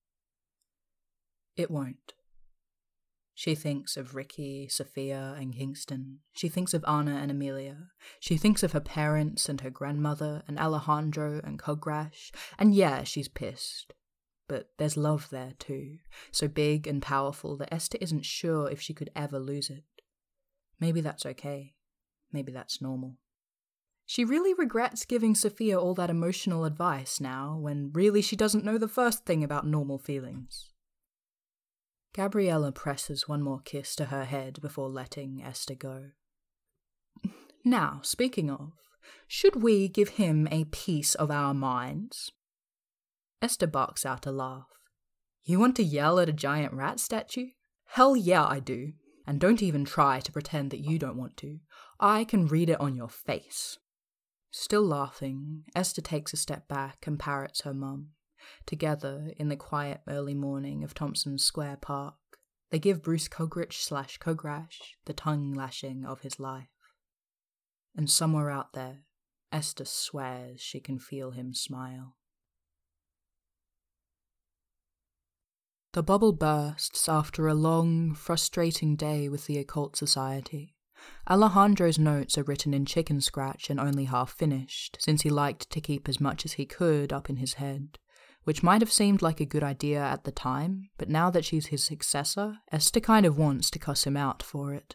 It won't. She thinks of Ricky, Sophia, and Kingston. She thinks of Anna and Amelia. She thinks of her parents and her grandmother and Alejandro and Kogrash. And yeah, she's pissed. But there's love there too, so big and powerful that Esther isn't sure if she could ever lose it. Maybe that's okay. Maybe that's normal. She really regrets giving Sophia all that emotional advice now, when really she doesn't know the first thing about normal feelings. Gabriella presses one more kiss to her head before letting Esther go. Now, speaking of, should we give him a piece of our minds? Esther barks out a laugh. You want to yell at a giant rat statue? Hell yeah, I do. And don't even try to pretend that you don't want to. I can read it on your face. Still laughing, Esther takes a step back and parrots her mum. Together, in the quiet early morning of Thompson's Square Park, they give Bruce Kogrich/Kogrash the tongue-lashing of his life. And somewhere out there, Esther swears she can feel him smile. The bubble bursts after a long, frustrating day with the Occult Society. Alejandro's notes are written in chicken scratch and only half finished, since he liked to keep as much as he could up in his head, which might have seemed like a good idea at the time, but now that she's his successor, Esther kind of wants to cuss him out for it.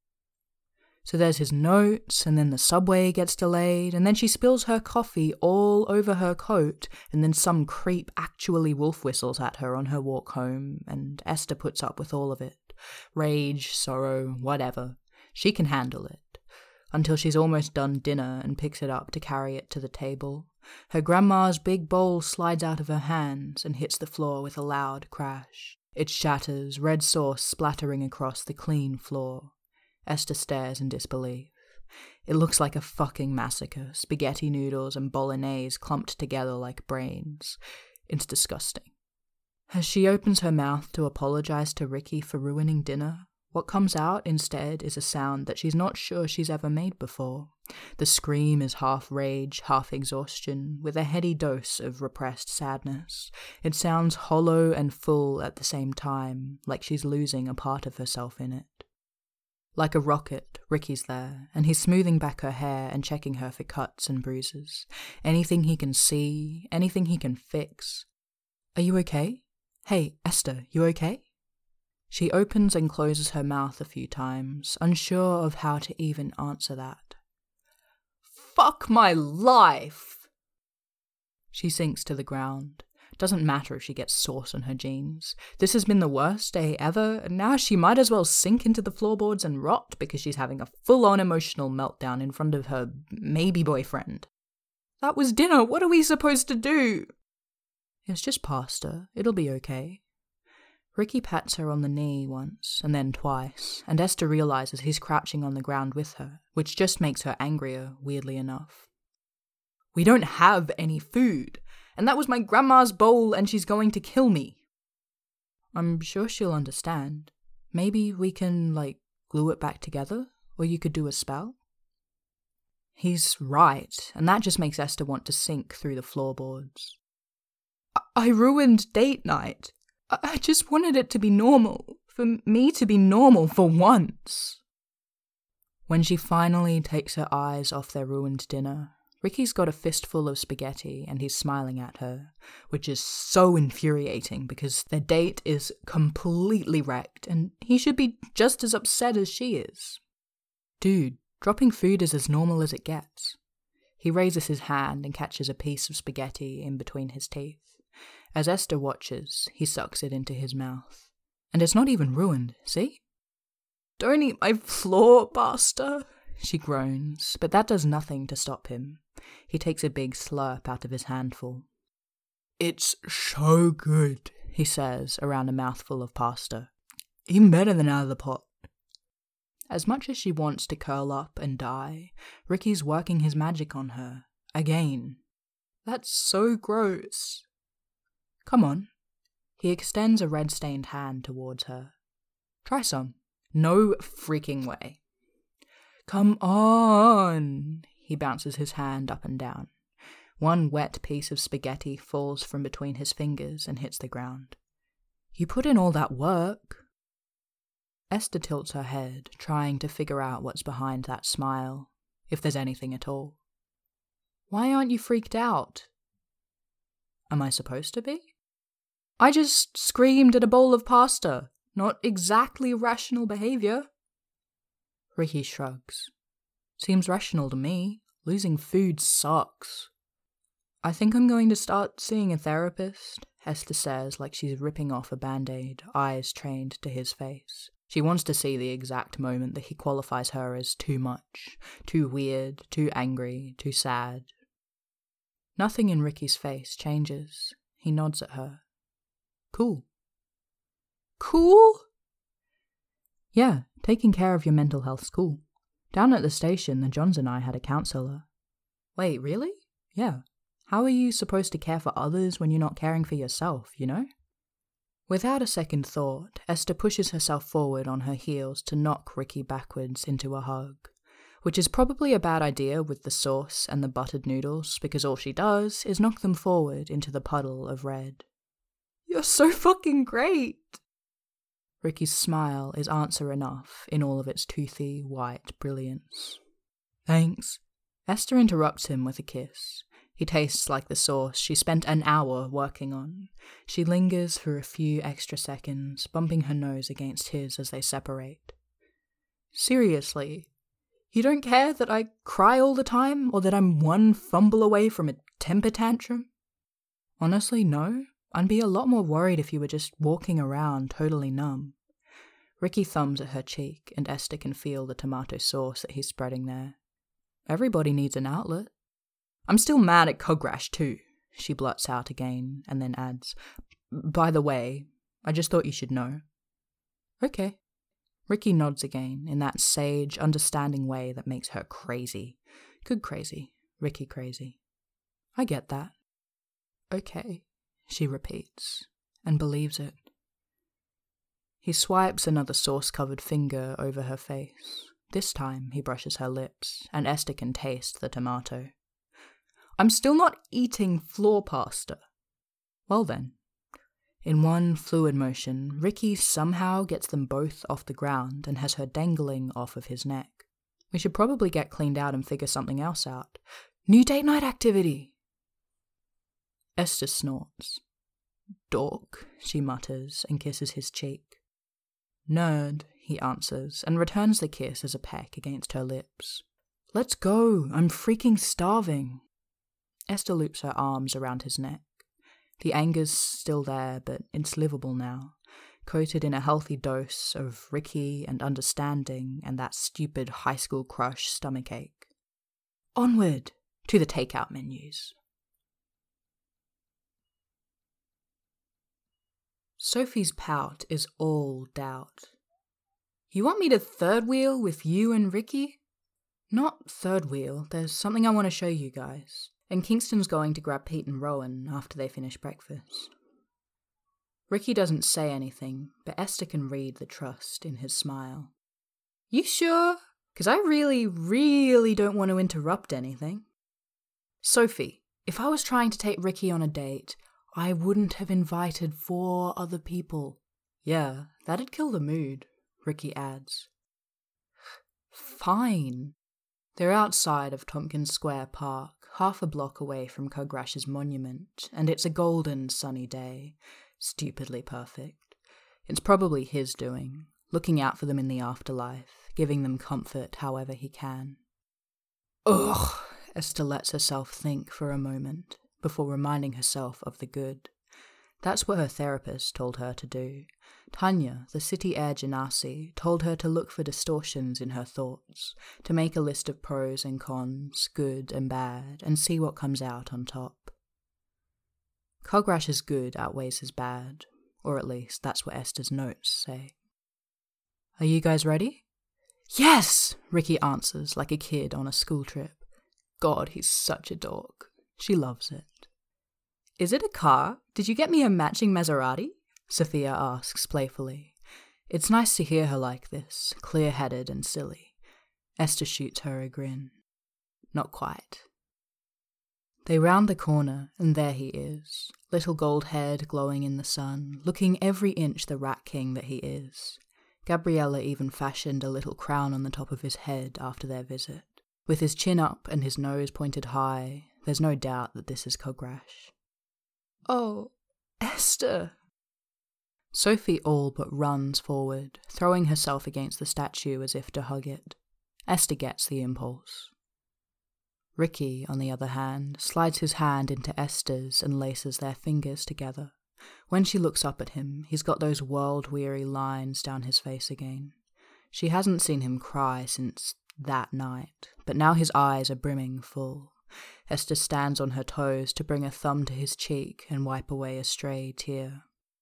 So there's his notes, and then the subway gets delayed, and then she spills her coffee all over her coat, and then some creep actually wolf whistles at her on her walk home, and Esther puts up with all of it. Rage, sorrow, whatever. She can handle it. Until she's almost done dinner and picks it up to carry it to the table. Her grandma's big bowl slides out of her hands and hits the floor with a loud crash. It shatters, red sauce splattering across the clean floor. Esther stares in disbelief. It looks like a fucking massacre, spaghetti noodles and bolognese clumped together like brains. It's disgusting. As she opens her mouth to apologize to Ricky for ruining dinner, what comes out instead is a sound that she's not sure she's ever made before. The scream is half rage, half exhaustion, with a heady dose of repressed sadness. It sounds hollow and full at the same time, like she's losing a part of herself in it. Like a rocket, Ricky's there, and he's smoothing back her hair and checking her for cuts and bruises. Anything he can see, anything he can fix. Are you okay? Hey, Esther, you okay? She opens and closes her mouth a few times, unsure of how to even answer that. Fuck my life! She sinks to the ground. Doesn't matter if she gets sauce on her jeans. This has been the worst day ever, and now she might as well sink into the floorboards and rot because she's having a full-on emotional meltdown in front of her maybe boyfriend. That was dinner, what are we supposed to do? It's just pasta, it'll be okay. Ricky pats her on the knee once, and then twice, and Esther realizes he's crouching on the ground with her, which just makes her angrier, weirdly enough. We don't have any food. And that was my grandma's bowl and she's going to kill me. I'm sure she'll understand. Maybe we can, glue it back together? Or you could do a spell? He's right, and that just makes Esther want to sink through the floorboards. I ruined date night. I just wanted it to be normal. For me to be normal for once. When she finally takes her eyes off their ruined dinner, Ricky's got a fistful of spaghetti and he's smiling at her, which is so infuriating because their date is completely wrecked and he should be just as upset as she is. Dude, dropping food is as normal as it gets. He raises his hand and catches a piece of spaghetti in between his teeth. As Esther watches, he sucks it into his mouth. And it's not even ruined, see? "Don't eat my floor pasta," she groans, but that does nothing to stop him. He takes a big slurp out of his handful. "It's so good," he says around a mouthful of pasta. "Even better than out of the pot." As much as she wants to curl up and die, Ricky's working his magic on her. Again. That's so gross. "Come on." He extends a red-stained hand towards her. "Try some." "No freaking way." "Come on." He bounces his hand up and down. One wet piece of spaghetti falls from between his fingers and hits the ground. "You put in all that work." Esther tilts her head, trying to figure out what's behind that smile, if there's anything at all. "Why aren't you freaked out?" "Am I supposed to be?" "I just screamed at a bowl of pasta. Not exactly rational behavior." Ricky shrugs. "Seems rational to me. Losing food sucks." "I think I'm going to start seeing a therapist," Esther says like she's ripping off a band-aid, eyes trained to his face. She wants to see the exact moment that he qualifies her as too much, too weird, too angry, too sad. Nothing in Ricky's face changes. He nods at her. "Cool." "Cool?" "Yeah, taking care of your mental health's cool. Down at the station, the Johns and I had a counsellor." "Wait, really?" "Yeah. How are you supposed to care for others when you're not caring for yourself, you know?" Without a second thought, Esther pushes herself forward on her heels to knock Ricky backwards into a hug, which is probably a bad idea with the sauce and the buttered noodles, because all she does is knock them forward into the puddle of red. "You're so fucking great!" Ricky's smile is answer enough in all of its toothy, white brilliance. "Thanks." Esther interrupts him with a kiss. He tastes like the sauce she spent an hour working on. She lingers for a few extra seconds, bumping her nose against his as they separate. "Seriously, you don't care that I cry all the time, or that I'm one fumble away from a temper tantrum?" "Honestly, no. I'd be a lot more worried if you were just walking around totally numb." Ricky thumbs at her cheek, and Esther can feel the tomato sauce that he's spreading there. "Everybody needs an outlet." "I'm still mad at Kogrash too," she blurts out again, and then adds, "By the way, I just thought you should know." "Okay." Ricky nods again, in that sage, understanding way that makes her crazy. Good crazy. Ricky crazy. "I get that." "Okay," she repeats, and believes it. He swipes another sauce-covered finger over her face. This time he brushes her lips, and Esther can taste the tomato. "I'm still not eating floor pasta." "Well then." In one fluid motion, Ricky somehow gets them both off the ground and has her dangling off of his neck. We should probably get cleaned out and figure something else out. New date night activity! Esther snorts. "Dork," she mutters and kisses his cheek. "Nerd," he answers, and returns the kiss as a peck against her lips. "Let's go, I'm freaking starving." Esther loops her arms around his neck. The anger's still there, but it's livable now, coated in a healthy dose of Ricky and understanding and that stupid high school crush stomachache. Onward to the takeout menus. Sophie's pout is all doubt. "You want me to third wheel with you and Ricky?" "Not third wheel, there's something I want to show you guys. And Kingston's going to grab Pete and Rowan after they finish breakfast." Ricky doesn't say anything, but Esther can read the trust in his smile. "You sure? Because I really don't want to interrupt anything." "Sophie, if I was trying to take Ricky on a date, I wouldn't have invited 4 other people." "Yeah, That'd kill the mood, Ricky adds. Fine. They're outside of Tompkins Square Park, half a block away from Kogrash's monument, and it's a golden, sunny day. Stupidly perfect. It's probably his doing, looking out for them in the afterlife, giving them comfort however he can. Ugh, Esther lets herself think for a moment, before reminding herself of the good. That's what her therapist told her to do. Tanya, the city air genasi, told her to look for distortions in her thoughts, to make a list of pros and cons, good and bad, and see what comes out on top. Kogrash's good outweighs his bad, or at least that's what Esther's notes say. Are you guys ready? Yes, Ricky answers like a kid on a school trip. God, he's such a dork. She loves it. Is it a car? Did you get me a matching Maserati? Sophia asks playfully. It's nice to hear her like this, clear-headed and silly. Esther shoots her a grin. Not quite. They round the corner, and there he is, little gold head glowing in the sun, looking every inch the rat king that he is. Gabriella even fashioned a little crown on the top of his head after their visit. With his chin up and his nose pointed high, there's no doubt that this is Kogrash. Oh, Esther! Sophie all but runs forward, throwing herself against the statue as if to hug it. Esther gets the impulse. Ricky, on the other hand, slides his hand into Esther's and laces their fingers together. When she looks up at him, he's got those world-weary lines down his face again. She hasn't seen him cry since that night, but now his eyes are brimming full. Esther stands on her toes to bring a thumb to his cheek and wipe away a stray tear.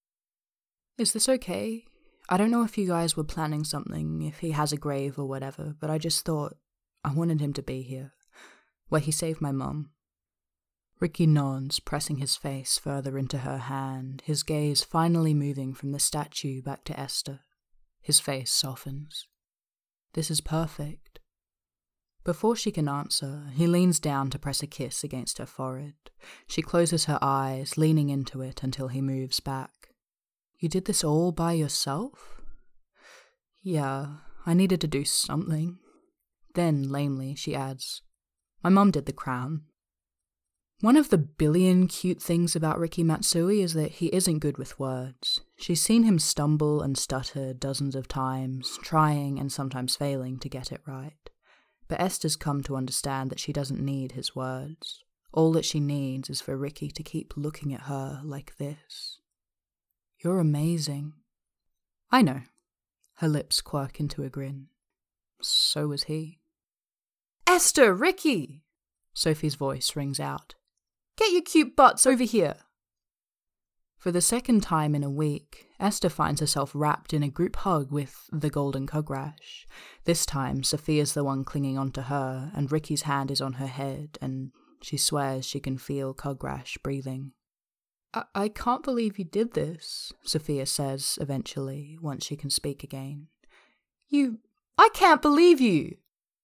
Is this okay? I don't know if you guys were planning something, if he has a grave or whatever, but I just thought I wanted him to be here, where he saved my mum. Ricky nods, pressing his face further into her hand, his gaze finally moving from the statue back to Esther. His face softens. This is perfect. Before she can answer, he leans down to press a kiss against her forehead. She closes her eyes, leaning into it until he moves back. You did this all by yourself? Yeah, I needed to do something. Then, lamely, she adds, my mum did the crown. One of the billion cute things about Ricky Matsui is that he isn't good with words. She's seen him stumble and stutter dozens of times, trying and sometimes failing to get it right. But Esther's come to understand that she doesn't need his words. All that she needs is for Ricky to keep looking at her like this. You're amazing. I know. Her lips quirk into a grin. So was he. Esther, Ricky! Sophie's voice rings out. Get your cute butts over here! For the second time in a week, Esther finds herself wrapped in a group hug with the Golden Kogrash. This time, Sophia's the one clinging onto her, and Ricky's hand is on her head, and she swears she can feel Kogrash breathing. I can't believe you did this, Sophia says eventually, once she can speak again. I can't believe you!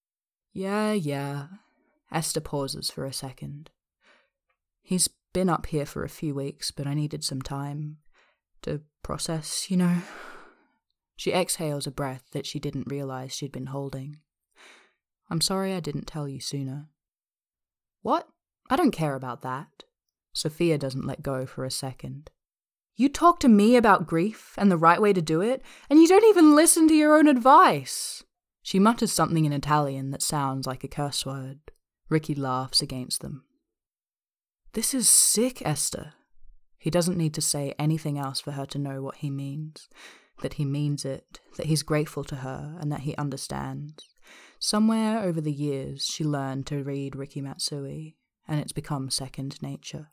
Yeah. Esther pauses for a second. He's been up here for a few weeks, but I needed some time to process, you know. She exhales a breath that she didn't realize she'd been holding. I'm sorry I didn't tell you sooner. What? I don't care about that. Sophia doesn't let go for a second. You talk to me about grief and the right way to do it, and you don't even listen to your own advice. She mutters something in Italian that sounds like a curse word. Ricky laughs against them. This is sick, Esther. He doesn't need to say anything else for her to know what he means. That he means it, that he's grateful to her, and that he understands. Somewhere over the years, she learned to read Ricky Matsui, and it's become second nature.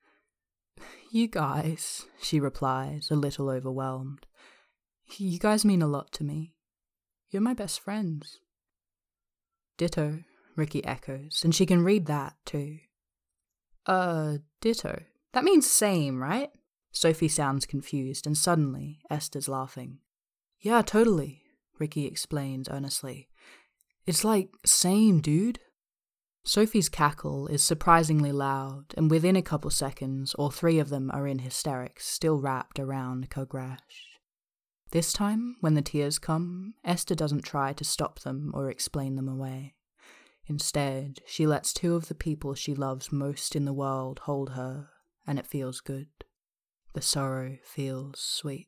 You guys, she replies, a little overwhelmed. You guys mean a lot to me. You're my best friends. Ditto, Ricky echoes, and she can read that too. Ditto. That means same, right? Sophie sounds confused, and suddenly, Esther's laughing. Yeah, totally, Ricky explains earnestly. It's like, same, dude. Sophie's cackle is surprisingly loud, and within a couple seconds, all three of them are in hysterics, still wrapped around Kogrash. This time, when the tears come, Esther doesn't try to stop them or explain them away. Instead, she lets two of the people she loves most in the world hold her, and it feels good. The sorrow feels sweet.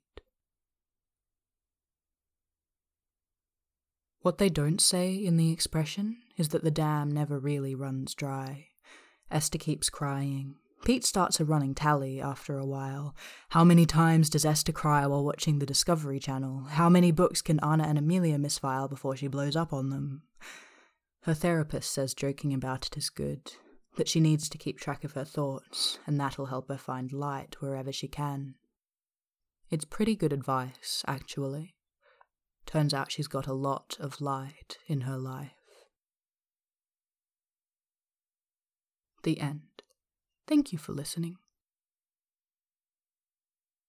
What they don't say in the expression is that the dam never really runs dry. Esther keeps crying. Pete starts a running tally after a while. How many times does Esther cry while watching the Discovery Channel? How many books can Anna and Amelia misfile before she blows up on them? Her therapist says joking about it is good, that she needs to keep track of her thoughts, and that'll help her find light wherever she can. It's pretty good advice, actually. Turns out she's got a lot of light in her life. The end. Thank you for listening.